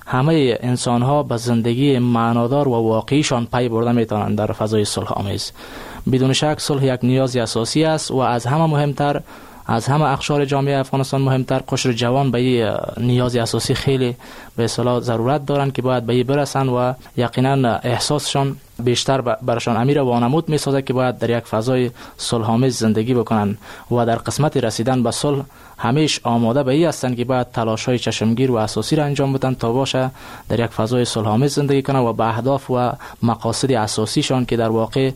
همه انسان ها به زندگی معنادار و واقعیشان پی برده میتونند در فضای صلح آمیز. بدون شک صلح یک نیاز اساسی است و از همه مهمتر، از همه اقشار جامعه افغانستان مهمتر، قشر جوان به این نیاز اساسی خیلی به اصطلاح ضرورت دارند که باید به این برسن و یقینا احساسشان بیشتر برشان امیر وانمود میسازه که باید در یک فضای صلح آمیز زندگی بکنن و در قسمت رسیدن به صلح همیش آماده به این هستند که باید تلاش‌های چشمگیر و اساسی را انجام بدن تا باشه در یک فضای صلح آمیز زندگی کنن و به اهداف و مقاصد اساسیشان که در واقع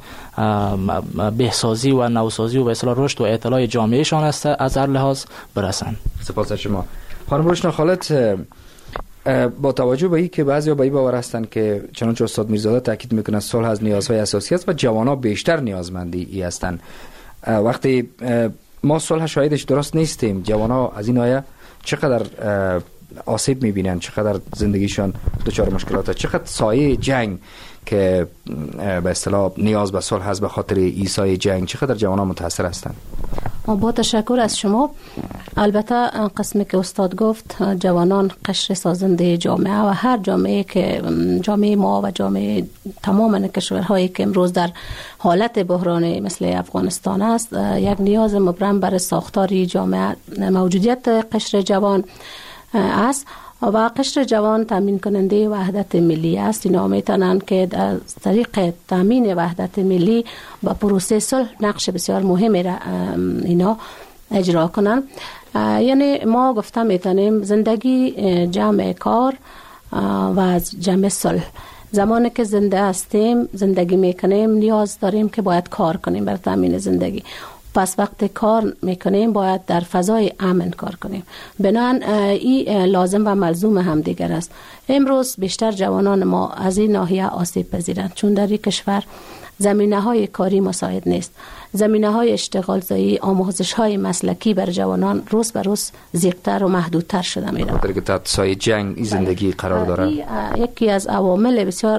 بهسازی و نوسازی و به اصطلاح رشد و اطلاع جامعهشان است از هر لحاظ برسن. سپاس از شما. خانم روشنا خالد، با توجه به این که بعضیا به این باور هستند که چنانچه استاد میرزاده تاکید میکنه صلح از نیازهای اساسی است و جوانان بیشتر نیازمندی ای هستند، وقتی ما صلح شاهدش درست نیستیم، جوانان از این آیه چقدر آسیب میبینن، چقدر زندگیشان دچار مشکلات است، چقدر سایه جنگ که به اصطلاح نیاز به صلح هست به خاطر ایسای جنگ، چقدر جوانان متاثر هستند. با تشکر از شما. البته قسمی که استاد گفت جوانان قشر سازنده جامعه و هر جامعه که جامعه ما و جامعه تمام کشورهایی که امروز در حالت بحرانی مثل افغانستان است یک نیاز مبرم برای ساختاری جامعه موجودیت قشر جوان است و قشر جوان تامین کننده وحدت ملی است. اینا میتونن که از طریق تامین وحدت ملی با پروسه صلح نقش بسیار مهمی را اینا اجرا کنن. یعنی ما گفتم میتونیم زندگی جمع کار و از جمع صلح. زمانی که زنده هستیم زندگی میکنیم نیاز داریم که باید کار کنیم برای تامین زندگی. پس وقت کار میکنیم باید در فضای امن کار کنیم. بنابراین این لازم و ملزوم هم دیگر است. امروز بیشتر جوانان ما از این ناحیه آسیب پذیرند چون در این کشور زمینه های کاری مساعد نیست. زمینه های اشتغال زایی، آموزش های مسلکی بر جوانان روز به روز زیادتر و محدودتر شده می رود. در که تحت سایه جنگ این زندگی قرار داره. یکی از عوامل بسیار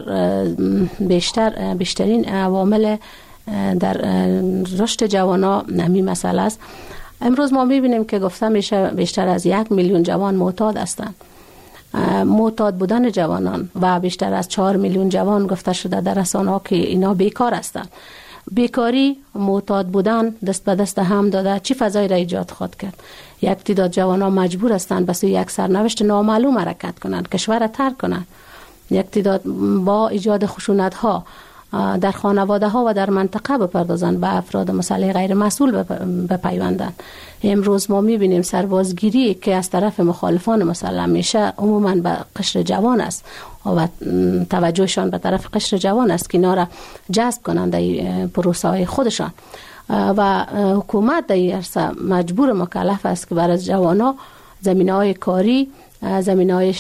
بیشتر بیشترین عوامل در رشد جوانان همین مسئله است. امروز ما میبینیم که گفته میشه بیشتر از یک میلیون جوان معتاد هستند. معتاد بودن جوانان و بیشتر از چهار میلیون جوان گفته شده در رسانه‌ها که اینا بیکار هستند. بیکاری، معتاد بودن دست به دست هم داده چی فضایی را ایجاد خواهد کرد؟ یک تعداد جوانان مجبور هستند به سوی یک سرنوشت نامعلوم حرکت کنند، کشور را ترک کنند. یک تعداد با ایجاد خشونت ها در خانواده ها و در منطقه بپردازند، به افراد مسلح غیر مسئول بپیوندند. امروز ما میبینیم سربازگیری که از طرف مخالفان مسلح میشه عموما به قشر جوان است و توجهشان به طرف قشر جوان است که اینا را جذب کنند در پروسه های خودشان و حکومت در این عرصه مجبور مکلف است که برای جوانا زمینه های کاری، زمینه های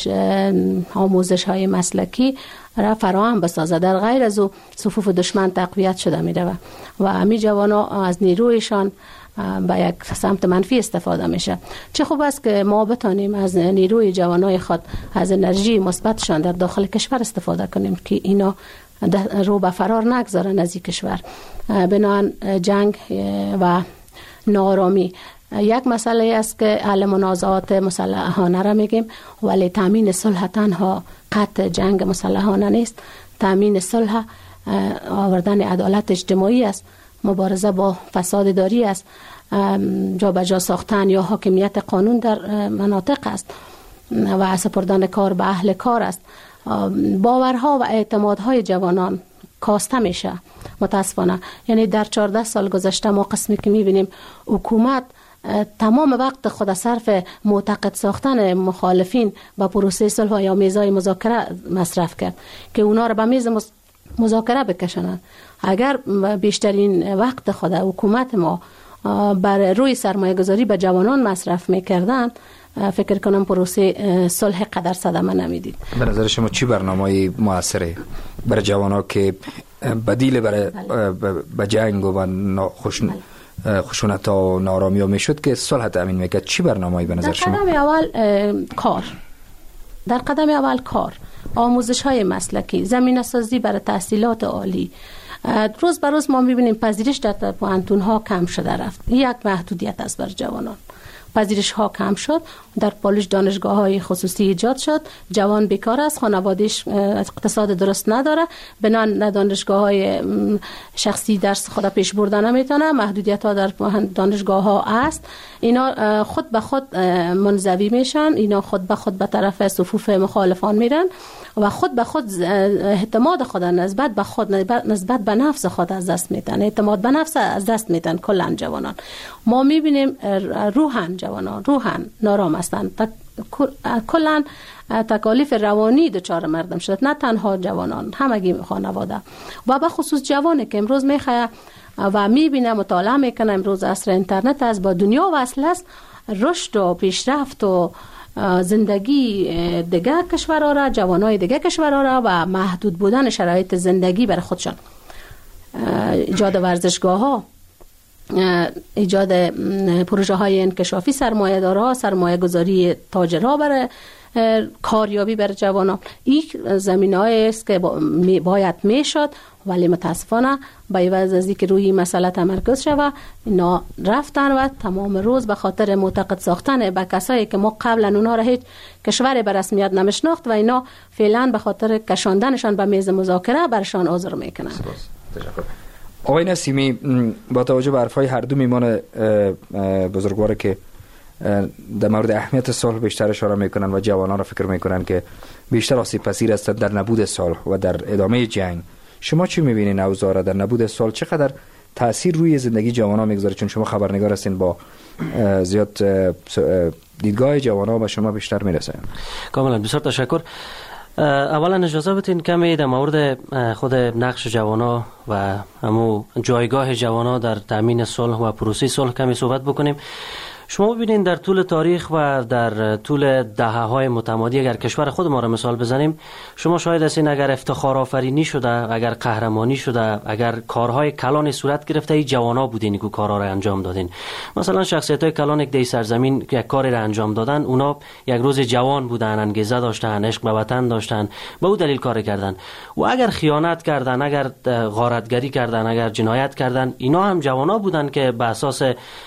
آموزش های مسلکی را فراهم بسازد. در غیر از او صفوف دشمن تقویت شده می رود و همین جوانا از نیرویشان به یک سمت منفی استفاده میشه. چه خوب است که ما بتانیم از نیروی جوانای خود از انرژی مثبتشان در داخل کشور استفاده کنیم که اینا رو به فرار نگذارن از این کشور. بنابراین جنگ و نارامی یک مسئله است که حل منازعات مسلحانه را میگیم، ولی تامین صلح تنها قطع جنگ مسلحانه نیست. تامین صلح آوردن عدالت اجتماعی است، مبارزه با فساد داری است، جا به جا ساختن یا حاکمیت قانون در مناطق است و سپردن کار به اهل کار است. باورها و اعتمادهای جوانان کاسته میشه متاسفانه. یعنی در چهارده سال گذشته ما قسمی که میبینیم حکومت تمام وقت خود صرف معتقد ساختن مخالفین با پروسه صلح یا میزای مذاکره مصرف کرد که اونا رو به میز مذاکره بکشنن. اگر بیشترین وقت خود حکومت ما بر روی سرمایه گذاری به جوانان مصرف میکردن، فکر کنم پروسه صلح قدر صدمه نمیدید. به نظر شما چی برنامه‌ای موثره برای جوانان که بدیل برای به جنگ و خوش خشونت و نارامی ها میشد که صلح تامین میکرد؟ چی برنامه‌ای به نظر شما؟ در قدم اول کار، در قدم اول کار، آموزش های مسلکی، زمینه سازی برای تحصیلات عالی. روز به روز ما میبینیم پذیرش در پوهنتون ها کم شده رفت. یک محدودیت است بر جوانان. پذیرش ها کم شد، در پالوش دانشگاه های خصوصی ایجاد شد، جوان بیکار است، خانوادهش اقتصاد درست نداره، بنا دانشگاه های شخصی درس خود پیش بردن نمیتونه، محدودیت ها در دانشگاه ها است. اینا خود به خود منزوی میشن، اینا خود به خود به طرف صفوف مخالفان میرن و خود به خود اعتماد خود نسبت به خود نسبت به نفس خود از دست میدن، اعتماد به نفس از دست میدن کلا جوانان. ما میبینیم روحن جوانان روحن نارام هستند، کلا تکالیف روانی دچار مردم شد، نه تنها جوانان، همگی خانواده و به خصوص جوانی که امروز میخواه و میبینه مطالعه میکنه امروز عصر اینترنت از با دنیا وصل است، رشد و پیشرفت و زندگی دیگه کشورها را، جوانای دیگه کشورها را و محدود بودن شرایط زندگی برای خودشان، ایجاد ورزشگاه ها، ایجاد پروژه های انکشافی، سرمایه دارها، سرمایه گذاری تاجرها برای کاریابی بر جوانان، این زمینه هایی است که باید میشد، ولی متاسفانه با عوض از اینکه روی مسئله تمرکز شود اینا رفتن و تمام روز به خاطر معتقد ساختن به کسایی که ما قبلا اونا را هیچ کشوری به رسمیت نمیشناخت و اینا فعلا به خاطر کشاندنشان به میز مذاکره برشان عذر میکنن. آقای نسیمی، با توجه به حرفهای هر دو میمان بزرگوار که در مورد اهمیت صلح بیشتر اشاره میکنن و جوانان را فکر میکنن که بیشتر آسیب پذیر هستند در نبود صلح و در ادامه جنگ، شما چی میبینین اوضاع را در نبود صلح چقدر تاثیر روی زندگی جوانان میگذاره؟ چون شما خبرنگار هستین، با زیاد دیدگاه جوانان به شما بیشتر میرسه. کاملا، بسیار تشکر. اولا اجازه بدین کمی در مورد خود نقش جوانا و همو جایگاه جوانا در تامین صلح و پروسه صلح کمی صحبت بکنیم. شما ببینید در طول تاریخ و در طول دهه‌های متمادی اگر کشور خود ما را مثال بزنیم، شما شاید هستین اگر افتخار آفرینی شده، اگر قهرمانی شده، اگر کارهای کلان صورت گرفته، ای جوانا بودین که کارها را انجام دادین. مثلا شخصیت‌های کلان که در سرزمین یک کاری را انجام دادن، اونا یک روز جوان بودن، انگیزه داشتن، عشق به وطن داشتن، به او دلیل کار کردن. و اگر خیانت کردن، اگر غارتگری کردن، اگر جنایت کردن، اینا هم جوانا بودن که به اساس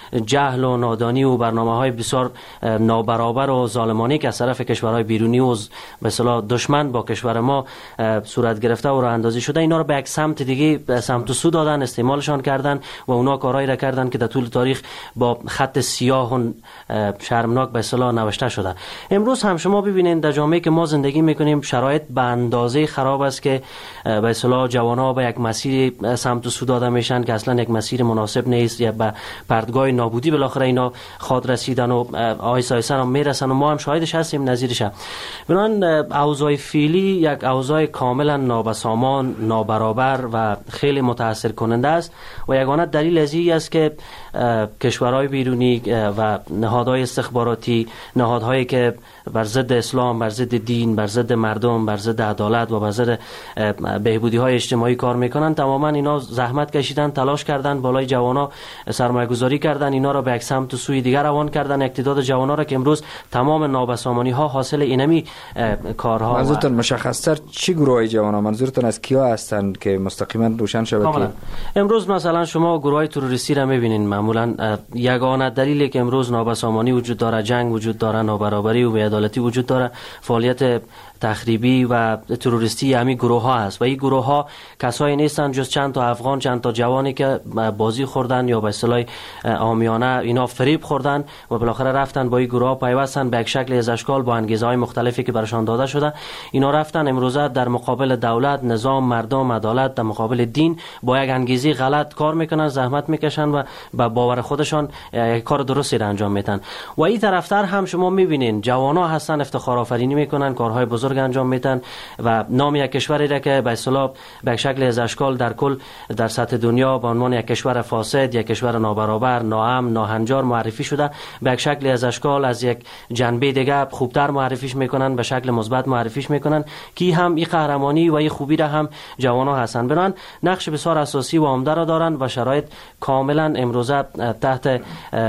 جهل و نادانی و برنامه‌های بسیار نابرابر و ظالمانه که از طرف کشورهای بیرونی و به اصطلاح دشمن با کشور ما صورت گرفته و راه اندازی شده، اینا رو به یک سمت دیگه، به سمت سو دادن، استعمالشان کردن و اونا کارهایی را کردن که در طول تاریخ با خط سیاه و شرمناک به اصطلاح نوشته شده. امروز هم شما ببینید در جامعه که ما زندگی میکنیم شرایط به اندازه خراب است که به اصطلاح جوان‌ها به یک مسیر سمت سو داده میشن که اصلا یک مسیر مناسب نیست، یا به پرتگاه نابودی بالاخره اینا خود رسیدن و آیسا آیسا هم میرسن و ما هم شاهدش هستیم، نظیرش. بنابراین اوضاع فعلی یک اوضاع کاملا نابسامان، نابرابر و خیلی متاثر کننده است و یگانه دلیل از این است که کشورهای بیرونی و نهادهای استخباراتی، نهادهایی که بر ضد اسلام، بر ضد دین، بر ضد مردم، بر ضد عدالت و بر ضد بهبودی های اجتماعی کار میکنن، تماما اینا زحمت کشیدن، تلاش کردن، بالای جوانا سرمایه گذاری کردن، اینا را به یک سمت و سوی دیگر روان کردن، اقتدار جوانا را که امروز تمام نابسامانی ها حاصل اینمی کارها. منظورتون مشخص‌تر چی گروه جوانا؟ منظورتون از کیا هستند که مستقیما روشن شود؟ که امروز مثلا شما گروه تروریستی را میبینین، معمولا یگانه دلیلی که امروز نابسامانی وجود داره، جنگ وجود داره، نابرابری و بی‌عدالتی وجود داره، فعالیت تخریبی و تروریستی همین گروه ها هست و این گروه ها کسایی نیستن جز چند تا افغان، چند تا جوانی که بازی خوردن یا به اصطلاح عامیانه اینا فریب خوردن و بالاخره رفتن با این گروه ها پیوستن به یک شکل از اشکال با انگیزه های مختلفی که برشان داده شده. اینا رفتن امروزه در مقابل دولت، نظام، مردم، عدالت، در مقابل دین با یک انگیزه غلط کار میکنن، زحمت میکشن و با باور خودشان یک کار درستی را انجام میدن. و این طرفتر هم شما میبینین جوانا هستن، افتخار آفرینی میکنن، کارهای بزرگ انجام میدن و نام یک کشوری را که به اصطلاح به شکل از اشکال در کل در سطح دنیا به عنوان یک کشور فاسد، یک کشور نابرابر، ناامن، ناهنجار معرفی شده، به یک شکل از اشکال از یک جنبه دیگه خوبتر معرفیش میکنن، به شکل مثبت معرفیش میکنن که هم این قهرمانی و این خوبی را هم جوانا هستن. بران نقش بسیار اساسی و عمده را دارن و شرایط کاملا امروزه تحت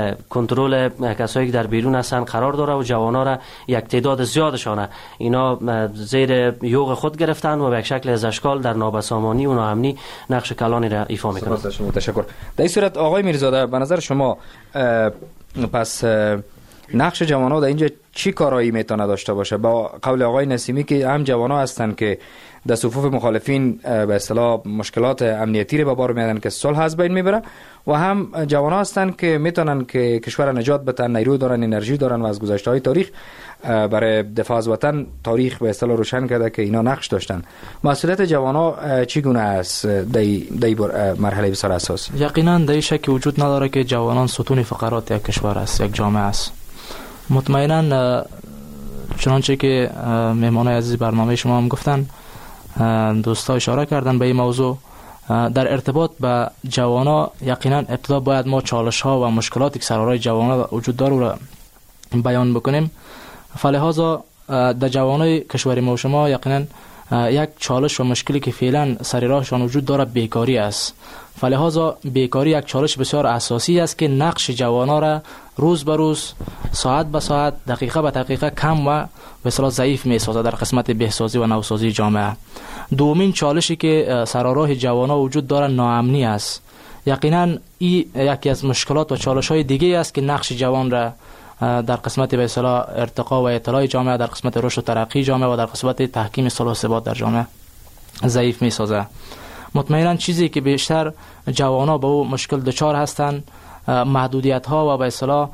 کنترل کسایی که در بیرون هستن قرار داره و جوانا را یک تعداد زیادشان اینا زیر یوغ خود گرفتن و به یک شکل از اشکال در نابسامانی و ناامنی نقش کلانی را ایفا میکنن. تشکر. در این صورت آقای میرزاده، به نظر شما پس نقش جوانان در اینجا چی کارایی میتونه داشته باشه؟ با قول آقای نسیمی که هم جوانان هستند که در صفوف مخالفین به اصطلاح مشکلات امنیتی رو به بار میارن که صلح از بین میبره، و هم جوانان هستند که میتونن که کشور نجات بدن، نیرو دارن، انرژی دارن و از گذشته های تاریخ برای دفاع از وطن تاریخ به اصطلاح روشن کرده که اینا نقش داشتن. مسئولیت جوانان چگونه است در در مرحله بسیار اساسی؟ یقینا در شکی وجود نداره که جوانان ستون فقرات یک کشور است، یک جامعه است. مطمئنا چنانچه که مهمانای عزیز برنامه شما هم گفتن، دوستا اشاره کردن به این موضوع، در ارتباط با جوانا یقینا ابتدا باید ما چالش ها و مشکلاتی که سرارای جوانا وجود داره را بیان بکنیم. فلهذا در جوانای کشور ما و شما یقینا یک چالش و مشکلی که فعلا سر راهشان وجود داره بیکاری است. فلهذا بیکاری یک چالش بسیار اساسی است که نقش جوانا را روز به روز، ساعت به ساعت، دقیقه به دقیقه کم و به اصطلاح ضعیف می‌سازد در قسمت بهسازی و نوسازی جامعه. دومین چالشی که سر راه جوانا وجود داره ناامنی است. یقینا این یکی از مشکلات و چالش‌های دیگه است که نقش جوان را در قسمت به اصطلاح ارتقا و اطلاع جامعه، در قسمت رشد و ترقی جامعه و در قسمت تحکیم صلح و ثبات در جامعه ضعیف می‌سازد. مطمئنا چیزی که بیشتر جوانا به او مشکل دچار هستند محدودیت ها و به اصطلاح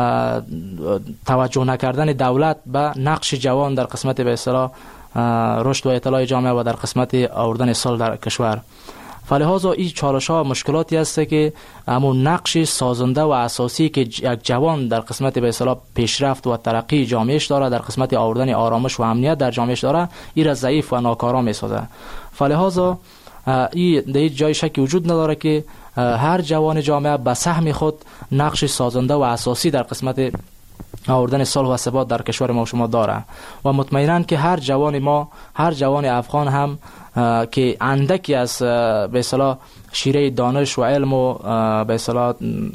توجه نکردن دولت به نقش جوان در قسمت به اصطلاح رشد و اطلاع جامعه و در قسمت آوردن صلح در کشور. فلهذا این چالش ها مشکلاتی است که همون نقش سازنده و اساسی که یک جوان در قسمت به اصطلاح پیشرفت و ترقی جامعهش داره، در قسمت آوردن آرامش و امنیت در جامعهش داره، این را ضعیف و ناکارا میسازه. فلهذا این در جای شکی وجود نداره که هر جوان جامعه به سهم خود نقش سازنده و اساسی در قسمت آوردن صلح و ثبات در کشور ما و شما داره و مطمئناً که هر جوان ما، هر جوان افغان هم که اندکی از به اصطلاح شیره دانش و علم و به اصطلاح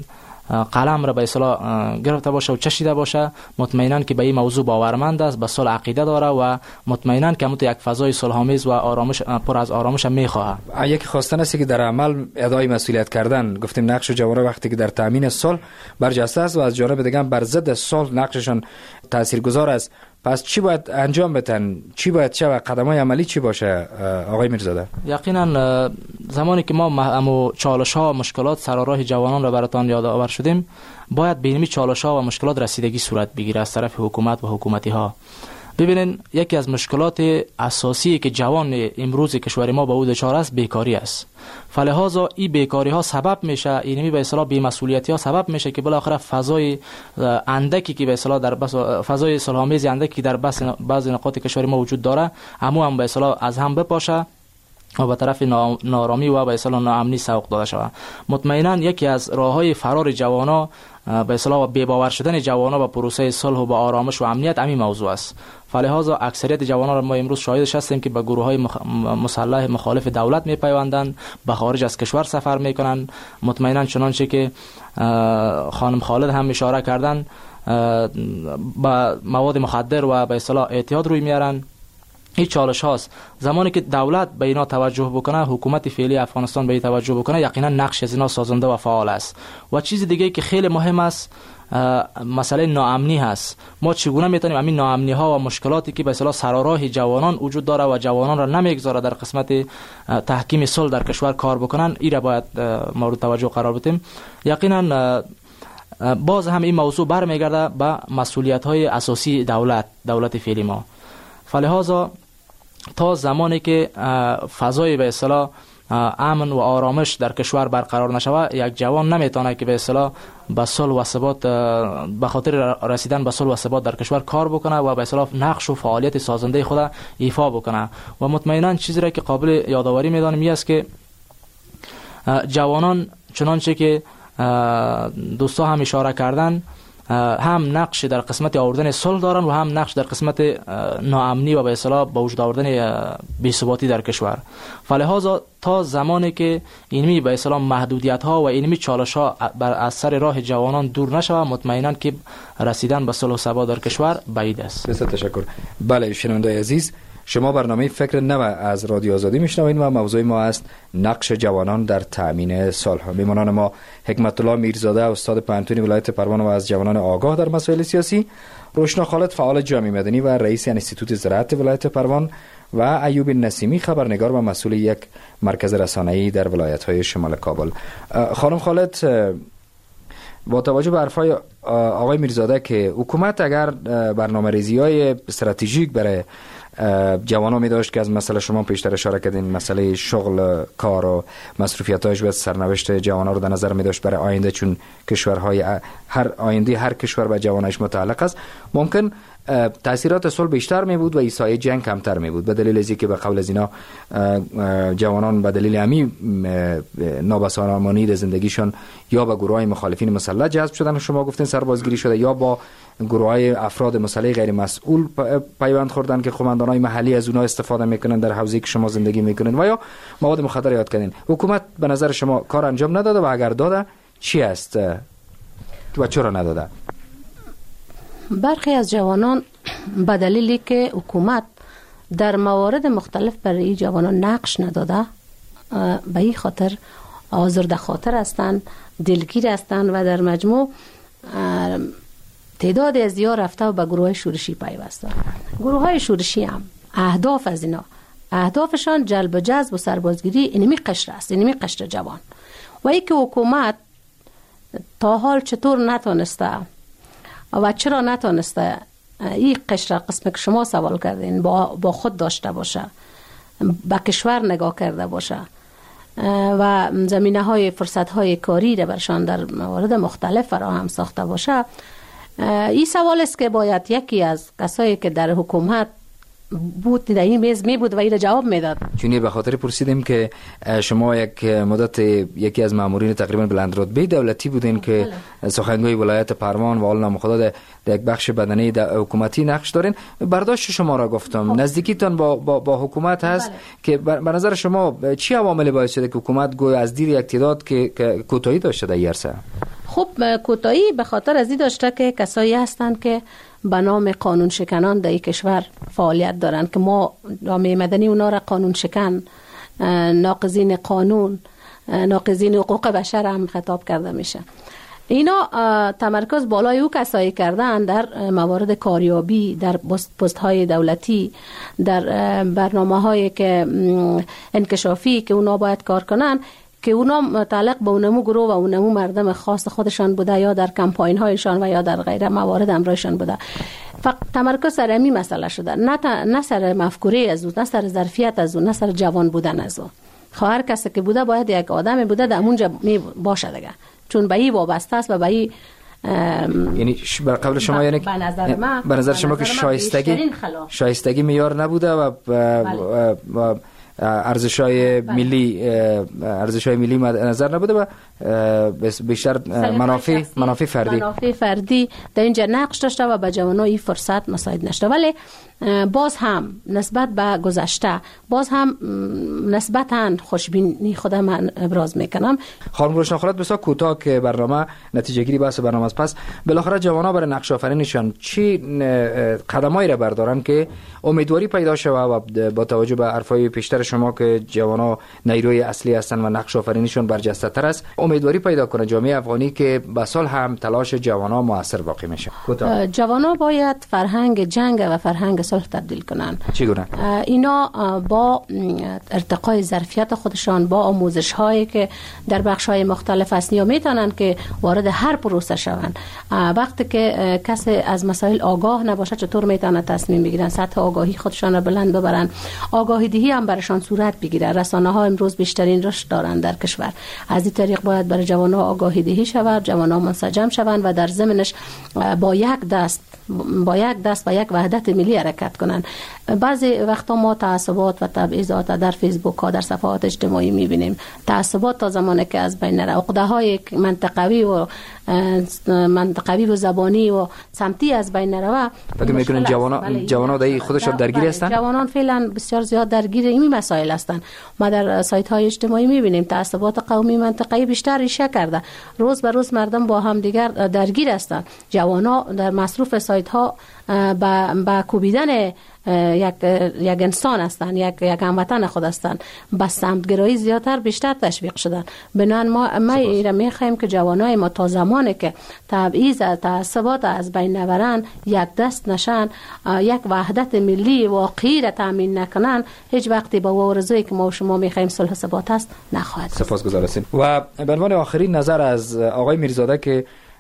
قلم را به اصطلاح گرفته باشه و چشیده باشه، مطمئناً که به این موضوع باورمند است، به صلح عقیده داره و مطمئناً که همون یک فضای صلح‌آمیز و آرامش پر از آرامش میخواه. یک خواستن است که در عمل ادای مسئولیت کردن، گفتیم نقش جوانان وقتی که در تامین صلح برجسته است و از جانب دیگه بر ضد صلح نقششان تاثیرگذار است. پس چی باید انجام بدن؟ چی باید چه و قدم‌های عملی چی باشه آقای میرزاده؟ یقینا زمانی که ما همو چالش‌ها و مشکلات سر راه جوانان را براتان یادآور شدیم، باید به این چالش‌ها و مشکلات رسیدگی صورت بگیره از طرف حکومت و حکومتی‌ها. ببینین یکی از مشکلات اساسی که جوان امروز کشور ما با او دچار است بیکاری است. فلهذا این بیکاری ها سبب میشه، اینمی به اصطلاح بی‌مسئولیتی ها سبب میشه که بالاخره فضای اندکی که به اصطلاح در بس فضای صلح‌آمیز اندکی در بس بعضی نقاط کشور ما وجود داره، همو هم به اصطلاح از هم بپاشه و به طرف نارامی و به اصطلاح ناامنی سوق داده شود. مطمئنا یکی از راههای فرار جوانا به اصطلاح بی باور شدن جوانا با پروسه صلح و با آرامش و امنیت همین موضوع است. فلهذا اکثریت جوانان را ما امروز شاهدش هستیم که به گروه‌های مسلح مخالف دولت میپیوندند، به خارج از کشور سفر میکنند. مطمئنا چنانچه که خانم خالد هم اشاره کردن، با مواد مخدر و به اصطلاح اعتیاد روی میارن. این چالش هاست. زمانی که دولت به اینا توجه بکنه، حکومت فعلی افغانستان به این توجه بکنه، یقینا نقش از اینا سازنده و فعال است. و چیز دیگه که خیلی مهم است مسئله ناامنی هست. ما چگونه میتونیم همین ناامنی ها و مشکلاتی که به اصطلاح سرراه جوانان وجود داره و جوانان را نمیگذاره در قسمت تحکیم صلح در کشور کار بکنن، این را باید مورد توجه قرار بدیم. یقینا باز هم این موضوع برمیگرده به مسئولیت های اساسی دولت دولت فعلی ما. فلهذا تا زمانی که فضای به اصطلاح امن و آرامش در کشور برقرار نشود، یک جوان نمیتونه که به اصطلاح به صلح و ثبات به خاطر رسیدن به صلح و ثبات در کشور کار بکنه و به اصطلاح نقش و فعالیت سازنده خود ایفا بکنه. و مطمئنا چیزی را که قابل یادآوری میدانیم این است که جوانان چنانچه که دوستا هم اشاره کردن، هم نقش در قسمت آوردن صلح دارن و هم نقش در قسمت ناامنی و به اصطلاح به وجود آوردن بی‌ثباتی در کشور. فلهذا تا زمانی که اینمی به اصطلاح محدودیت ها و اینمی چالش ها بر از سر راه جوانان دور نشود، مطمئنا که رسیدن به صلح و ثبات در کشور بعید است. بسیار تشکر. بله شنوندگان عزیز، شما برنامه فکر نو از رادیو آزادی میشنوید و موضوع ما است نقش جوانان در تامین صلح. میهمانان ما حکمت الله میرزاده استاد پانتون ولایت پروان و از جوانان آگاه در مسائل سیاسی، روشنا خالد فعال جامعه مدنی و رئیس انستیتوت زراعت ولایت پروان و ایوب نسیمی خبرنگار و مسئول یک مرکز رسانه‌ای در ولایت‌های شمال کابل. خانم خالد، با توجه به حرفای آقای میرزاده که حکومت اگر برنامه‌ریزی‌های استراتژیک برای جوانان می داشت که از مسئله شما پیشتر اشاره کردین، مسئله شغل، کار و مصروفیت‌هاش و سرنوشت جوانان رو در نظر می داشت برای آینده، چون کشورهای هر آینده هر کشور به جوانش متعلق است، ممکن تاثیرات صلح بیشتر می بود و ایسای جنگ کمتر می بود، به دلیل از اینکه به قبل از اینا جوانان به دلیل همین نابسامانی در زندگیشان یا به گروه های مخالفین مسلح جذب شدن، شما گفتین سربازگیری شده، یا با گروه های افراد مسلح غیر مسئول پیوند خوردن که قماندان های محلی از اونها استفاده میکنن در حوزه‌ای که شما زندگی میکنین، و یا مواد مخدر یاد کردین. حکومت به نظر شما کار انجام نداده و اگر داده چی است و چرا نداده؟ برخی از جوانان به دلیلی که حکومت در موارد مختلف برای جوانان نقش نداده، به این خاطر آزرده خاطر هستند، دلگیر هستند و در مجموع تعداد از یا رفته و به گروه شورشی پیوسته. گروه های شورشی هم اهداف از اینا اهدافشان جلب و جذب و سربازگیری اینمی قشر است، اینمی قشر جوان. و ای که حکومت تا حال چطور نتونسته و چرا نتونسته این قشر قسم که شما سوال کردین با, با خود داشته باشه، به کشور نگاه کرده باشه و زمینه های فرصت های کاری را برشان در موارد مختلف فراهم ساخته باشه، این سوال است که باید یکی از کسایی که در حکومت بود در این میز می بود و این جواب میداد. چون به خاطر پرسیدیم که شما یک مدت یکی از مامورین تقریبا بلند رتبه دولتی بودین که سخنگوی ولایت پروان و اول نام خدا در یک بخش بدنه حکومتی نقش دارین. برداشت شما را گفتم، نزدیکیتان با, با, با حکومت هست بله. که به نظر شما چی عواملی باعث شده که حکومت گویا از دیر یک تعداد که, که کوتاهی داشته در عرصه؟ خب کوتاهی به خاطر از این داشته که کسایی هستند که به نام قانون شکنان در این کشور فعالیت دارند که ما جامعه مدنی اونا را قانون شکن، ناقضین قانون، ناقضین حقوق بشر هم خطاب کرده میشه. اینا تمرکز بالای او کسایی کردن در موارد کاریابی، در پست های دولتی، در برنامه هایی که انکشافی که اونا باید کار کنن، که اونا متعلق به اونمو گروه و اونمو مردم خاص خودشان بوده یا در کمپاین هایشان و یا در غیر موارد امرایشان بوده. فقط تمرکز سر امی مسئله شده، نه نه سر مفکوره از او، نه سر ظرفیت از او، نه سر جوان بودن از او. هر کسی که بوده باید یک آدم بوده در اونجا می باشه دیگه، چون به این وابسته است و به این یعنی قبل شما یعنی به نظر من به نظر شما که شایستگی شایستگی معیار نبوده و, و, و ارزش‌های ملی ارزش‌های ملی نظر نبوده و بیشتر منافع منافع فردی منافع فردی در اینجا نقش داشته و به جوانان این فرصت مساعد نشده. ولی باز هم نسبت به گذشته باز هم نسبتاً خوشبینی خودم من ابراز میکنم. خانم روشنا خالد، بسیار کوتاه که برنامه نتیجه گیری بحث برنامه است، پس بالاخره جوانان برای نقش آفرینشان چی قدمایی را بردارن که امیدواری پیدا شود و با توجه به حرفای پیشتر شما که جوانان نیروی اصلی هستند و نقش آفرینشون برجسته تر است، امیدواری پیدا کنه جامعه افغانی که به صلح هم تلاش جوانان موثر واقع میشه؟ جوانان باید فرهنگ جنگ و فرهنگ صلح تبدیل کنن. چگونه؟ اینا با ارتقای ظرفیت خودشان، با آموزش هایی که در بخش های مختلف است یا میتونن که وارد هر پروسه شوند. وقتی که کسی از مسائل آگاه نباشه چطور میتونه تصمیم بگیرن؟ سطح آگاهی خودشان را بلند ببرن، آگاهی دهی هم برشان صورت بگیره. رسانه ها امروز بیشترین رشد دارند در کشور، از این طریق باید برای جوانان آگاهی دهی شود، جوانان منسجم شوند و در ضمنش با یک دست با یک دست و یک وحدت ملی حرکت کنن. بعضی وقتا ما تعصبات و تبعیضات در فیسبوک ها، در صفحات اجتماعی میبینیم. تعصبات تا زمانی که از بین نره، عقده های منطقوی و منطقوی و زبانی و سمتی از بین نره، فکر میکنن جوانان جوانان دای خودشون درگیر هستن؟ جوانان فعلا بسیار زیاد درگیر این مسائل هستند. ما در سایت های اجتماعی میبینیم تعصبات قومی منطقه‌ای بیشتر ریشه کرده. روز به روز مردم با هم دیگر درگیر هستند. جوانان در مصروف سایت ها با با کوبیدن یک یک انسان هستند، یک یک هموطن خود هستند، به سمتگرایی زیادتر بیشتر تشویق شدن. بنابراین ما ما ایره میخوایم که جوانای ما تا زمانی که تبعیض تعصبات از بین نبرن، یک دست نشن، یک وحدت ملی واقعی را تامین نکنن، هیچ وقتی با آرزویی که ما و شما میخوایم صلح و ثبات است نخواهد. سپاسگزار هستیم. و به عنوان آخرین نظر از آقای میرزاده که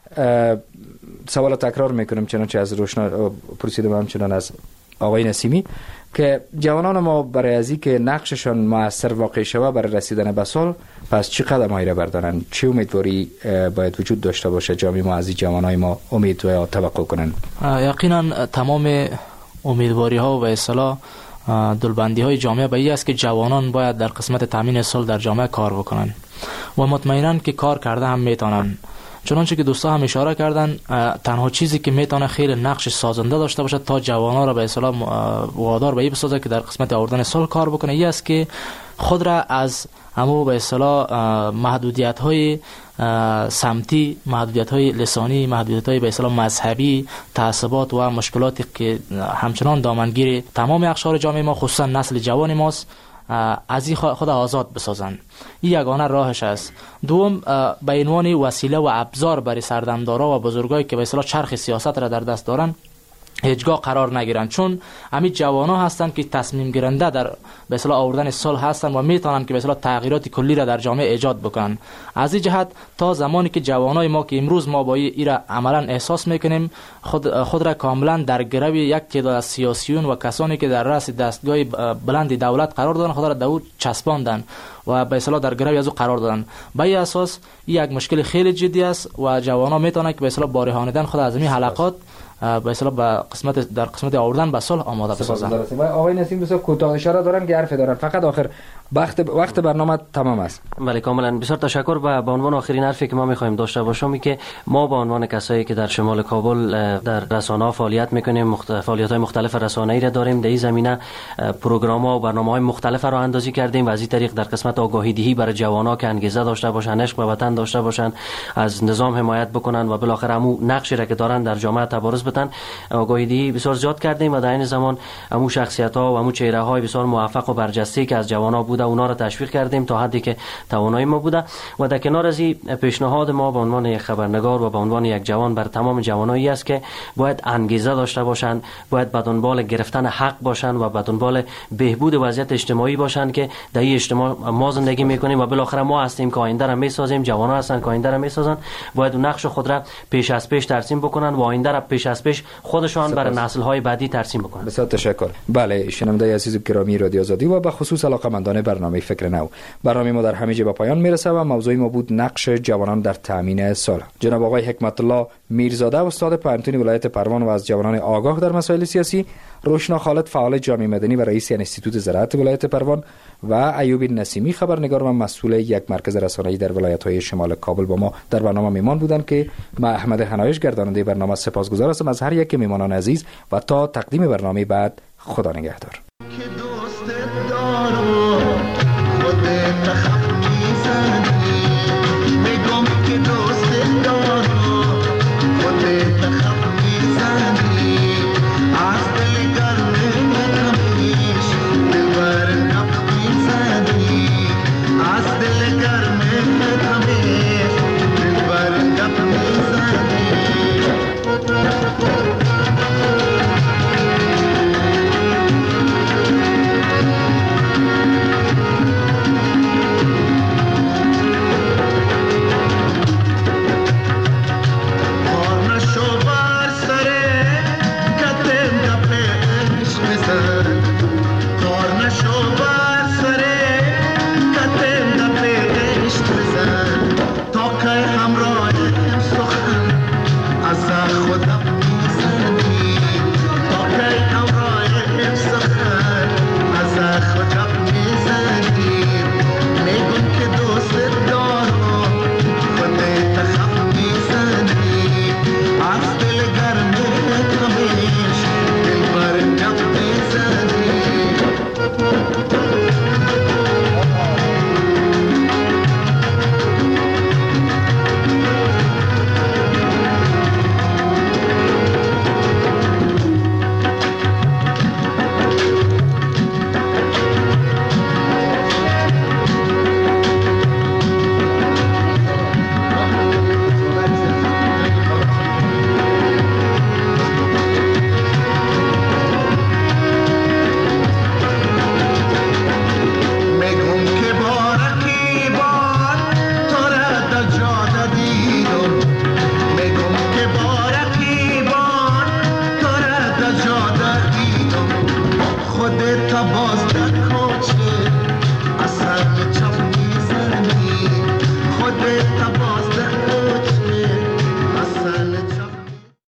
سوال تکرار میکنم چنانچه از روشنا پرسیدم، همچنان از آقای نسیمی، که جوانان ما برای ازی که نقششان موثر واقع شود برای رسیدن به صلح، پس چه قدم‌هایی را بردارن؟ چه امیدواری باید وجود داشته باشه جامعه ما از جوانای ما امید و توقع کنن؟ یقینا تمام امیدواری ها و به اصطلاح دلبندی های جامعه به این است که جوانان باید در قسمت تامین صلح در جامعه کار بکنن و مطمئناً که کار کرده هم میتونن. چنانچه که دوستا هم اشاره کردن، تنها چیزی که میتونه خیلی نقش سازنده داشته باشه تا جوانا را به اصطلاح وادار به این بسازه که در قسمت آوردن صلح کار بکنه، این است که خود را از همو به اصطلاح محدودیت های سمتی، محدودیت های لسانی، محدودیت های به اصطلاح مذهبی، تعصبات و مشکلاتی که همچنان دامنگیر تمام اقشار جامعه ما خصوصا نسل جوان ماست از این خود آزاد بسازند. این یگانه راهش است. دوم، به عنوان وسیله و ابزار برای سردمدارا و بزرگایی که به اصطلاح چرخ سیاست را در دست دارن هیچگاه قرار نگیرن، چون همین جوانا هستند که تصمیم گیرنده در به اصطلاح آوردن صلح هستند و میتونن که به اصطلاح تغییرات کلی را در جامعه ایجاد بکنن. از این جهت تا زمانی که جوانای ما که امروز ما با این را عملا احساس میکنیم خود خود را کاملا در گرو یک تعداد از سیاسیون و کسانی که در رأس دستگاه بلند دولت قرار دارن خود را در او چسباندن و به اصطلاح در گروی از او قرار دادن. به این اساس این یک مشکل خیلی جدی است و جوانا میتونن که به اصطلاح با رهانیدن خود از این حلقات به اصطلاح به قسمت در قسمت آوردن به صلح آماده بسازن. آقای نسیم بسیار کوتاه اشاره دارن که حرف دارن، فقط آخر وقت وقت برنامه تمام است. بله کاملا. بسیار تشکر. و به عنوان آخرین حرفی که ما می‌خوایم داشته باشیم این که ما به عنوان کسایی که در شمال کابل در رسانه‌ها فعالیت می‌کنیم، مخت... فعالیت‌های مختلف رسانه‌ای را داریم، در این زمینه پروگرام‌ها و برنامه‌های مختلف را اندازی کردیم و از این طریق در قسمت آگاهی دهی برای جوانان که انگیزه داشته باشن، عشق به وطن داشته باشن، از نظام حمایت بکنن و بالاخره همون نقشی را که دارن در جامعه تبارز بدن، آگاهی دهی بسیار زیاد کردیم و در این زمان همون شخصیت‌ها و همون چهره‌های بسیار موفق و برجسته که از جوانان بوده اونا را تشویق کردیم تا حدی که توانایی ما بوده. و در کنار از این پیشنهاد ما به عنوان یک خبرنگار و به عنوان یک جوان بر تمام جوانایی است که باید انگیزه داشته باشند، باید به دنبال گرفتن حق باشند و به دنبال بهبود وضعیت اجتماعی باشند که در این اجتماع ما زندگی میکنیم و بالاخره ما هستیم که آینده را میسازیم، جوانان هستند که آینده را میسازن، باید نقش خود را پیش از پیش ترسیم بکنن و آینده را پیش از پیش خودشان برای نسل‌های بعدی ترسیم بکنن. بسیار تشکر. بله، شنونده عزیز گرامی رادیو آزادی و به خصوص علاقه‌مندان برنامه فکر نو، برنامه ما در همه جا به پایان میرسه و موضوع ما بود نقش جوانان در تامین صلح. جناب آقای حکمت الله میرزاده استاد پانتون ولایت پروان و از جوانان آگاه در مسائل سیاسی، روشنا خالد فعال جامعه مدنی و رئیس انستیتوت زراعت ولایت پروان و ایوب نسیمی خبرنگار و مسئول یک مرکز رسانه‌ای در ولایت‌های شمال کابل با ما در برنامه میمان بودند که ما احمد حنایش گرداننده برنامه سپاسگزار هستم از هر یک میمانان عزیز و تا تقدیم برنامه بعد خدا نگهدار. باز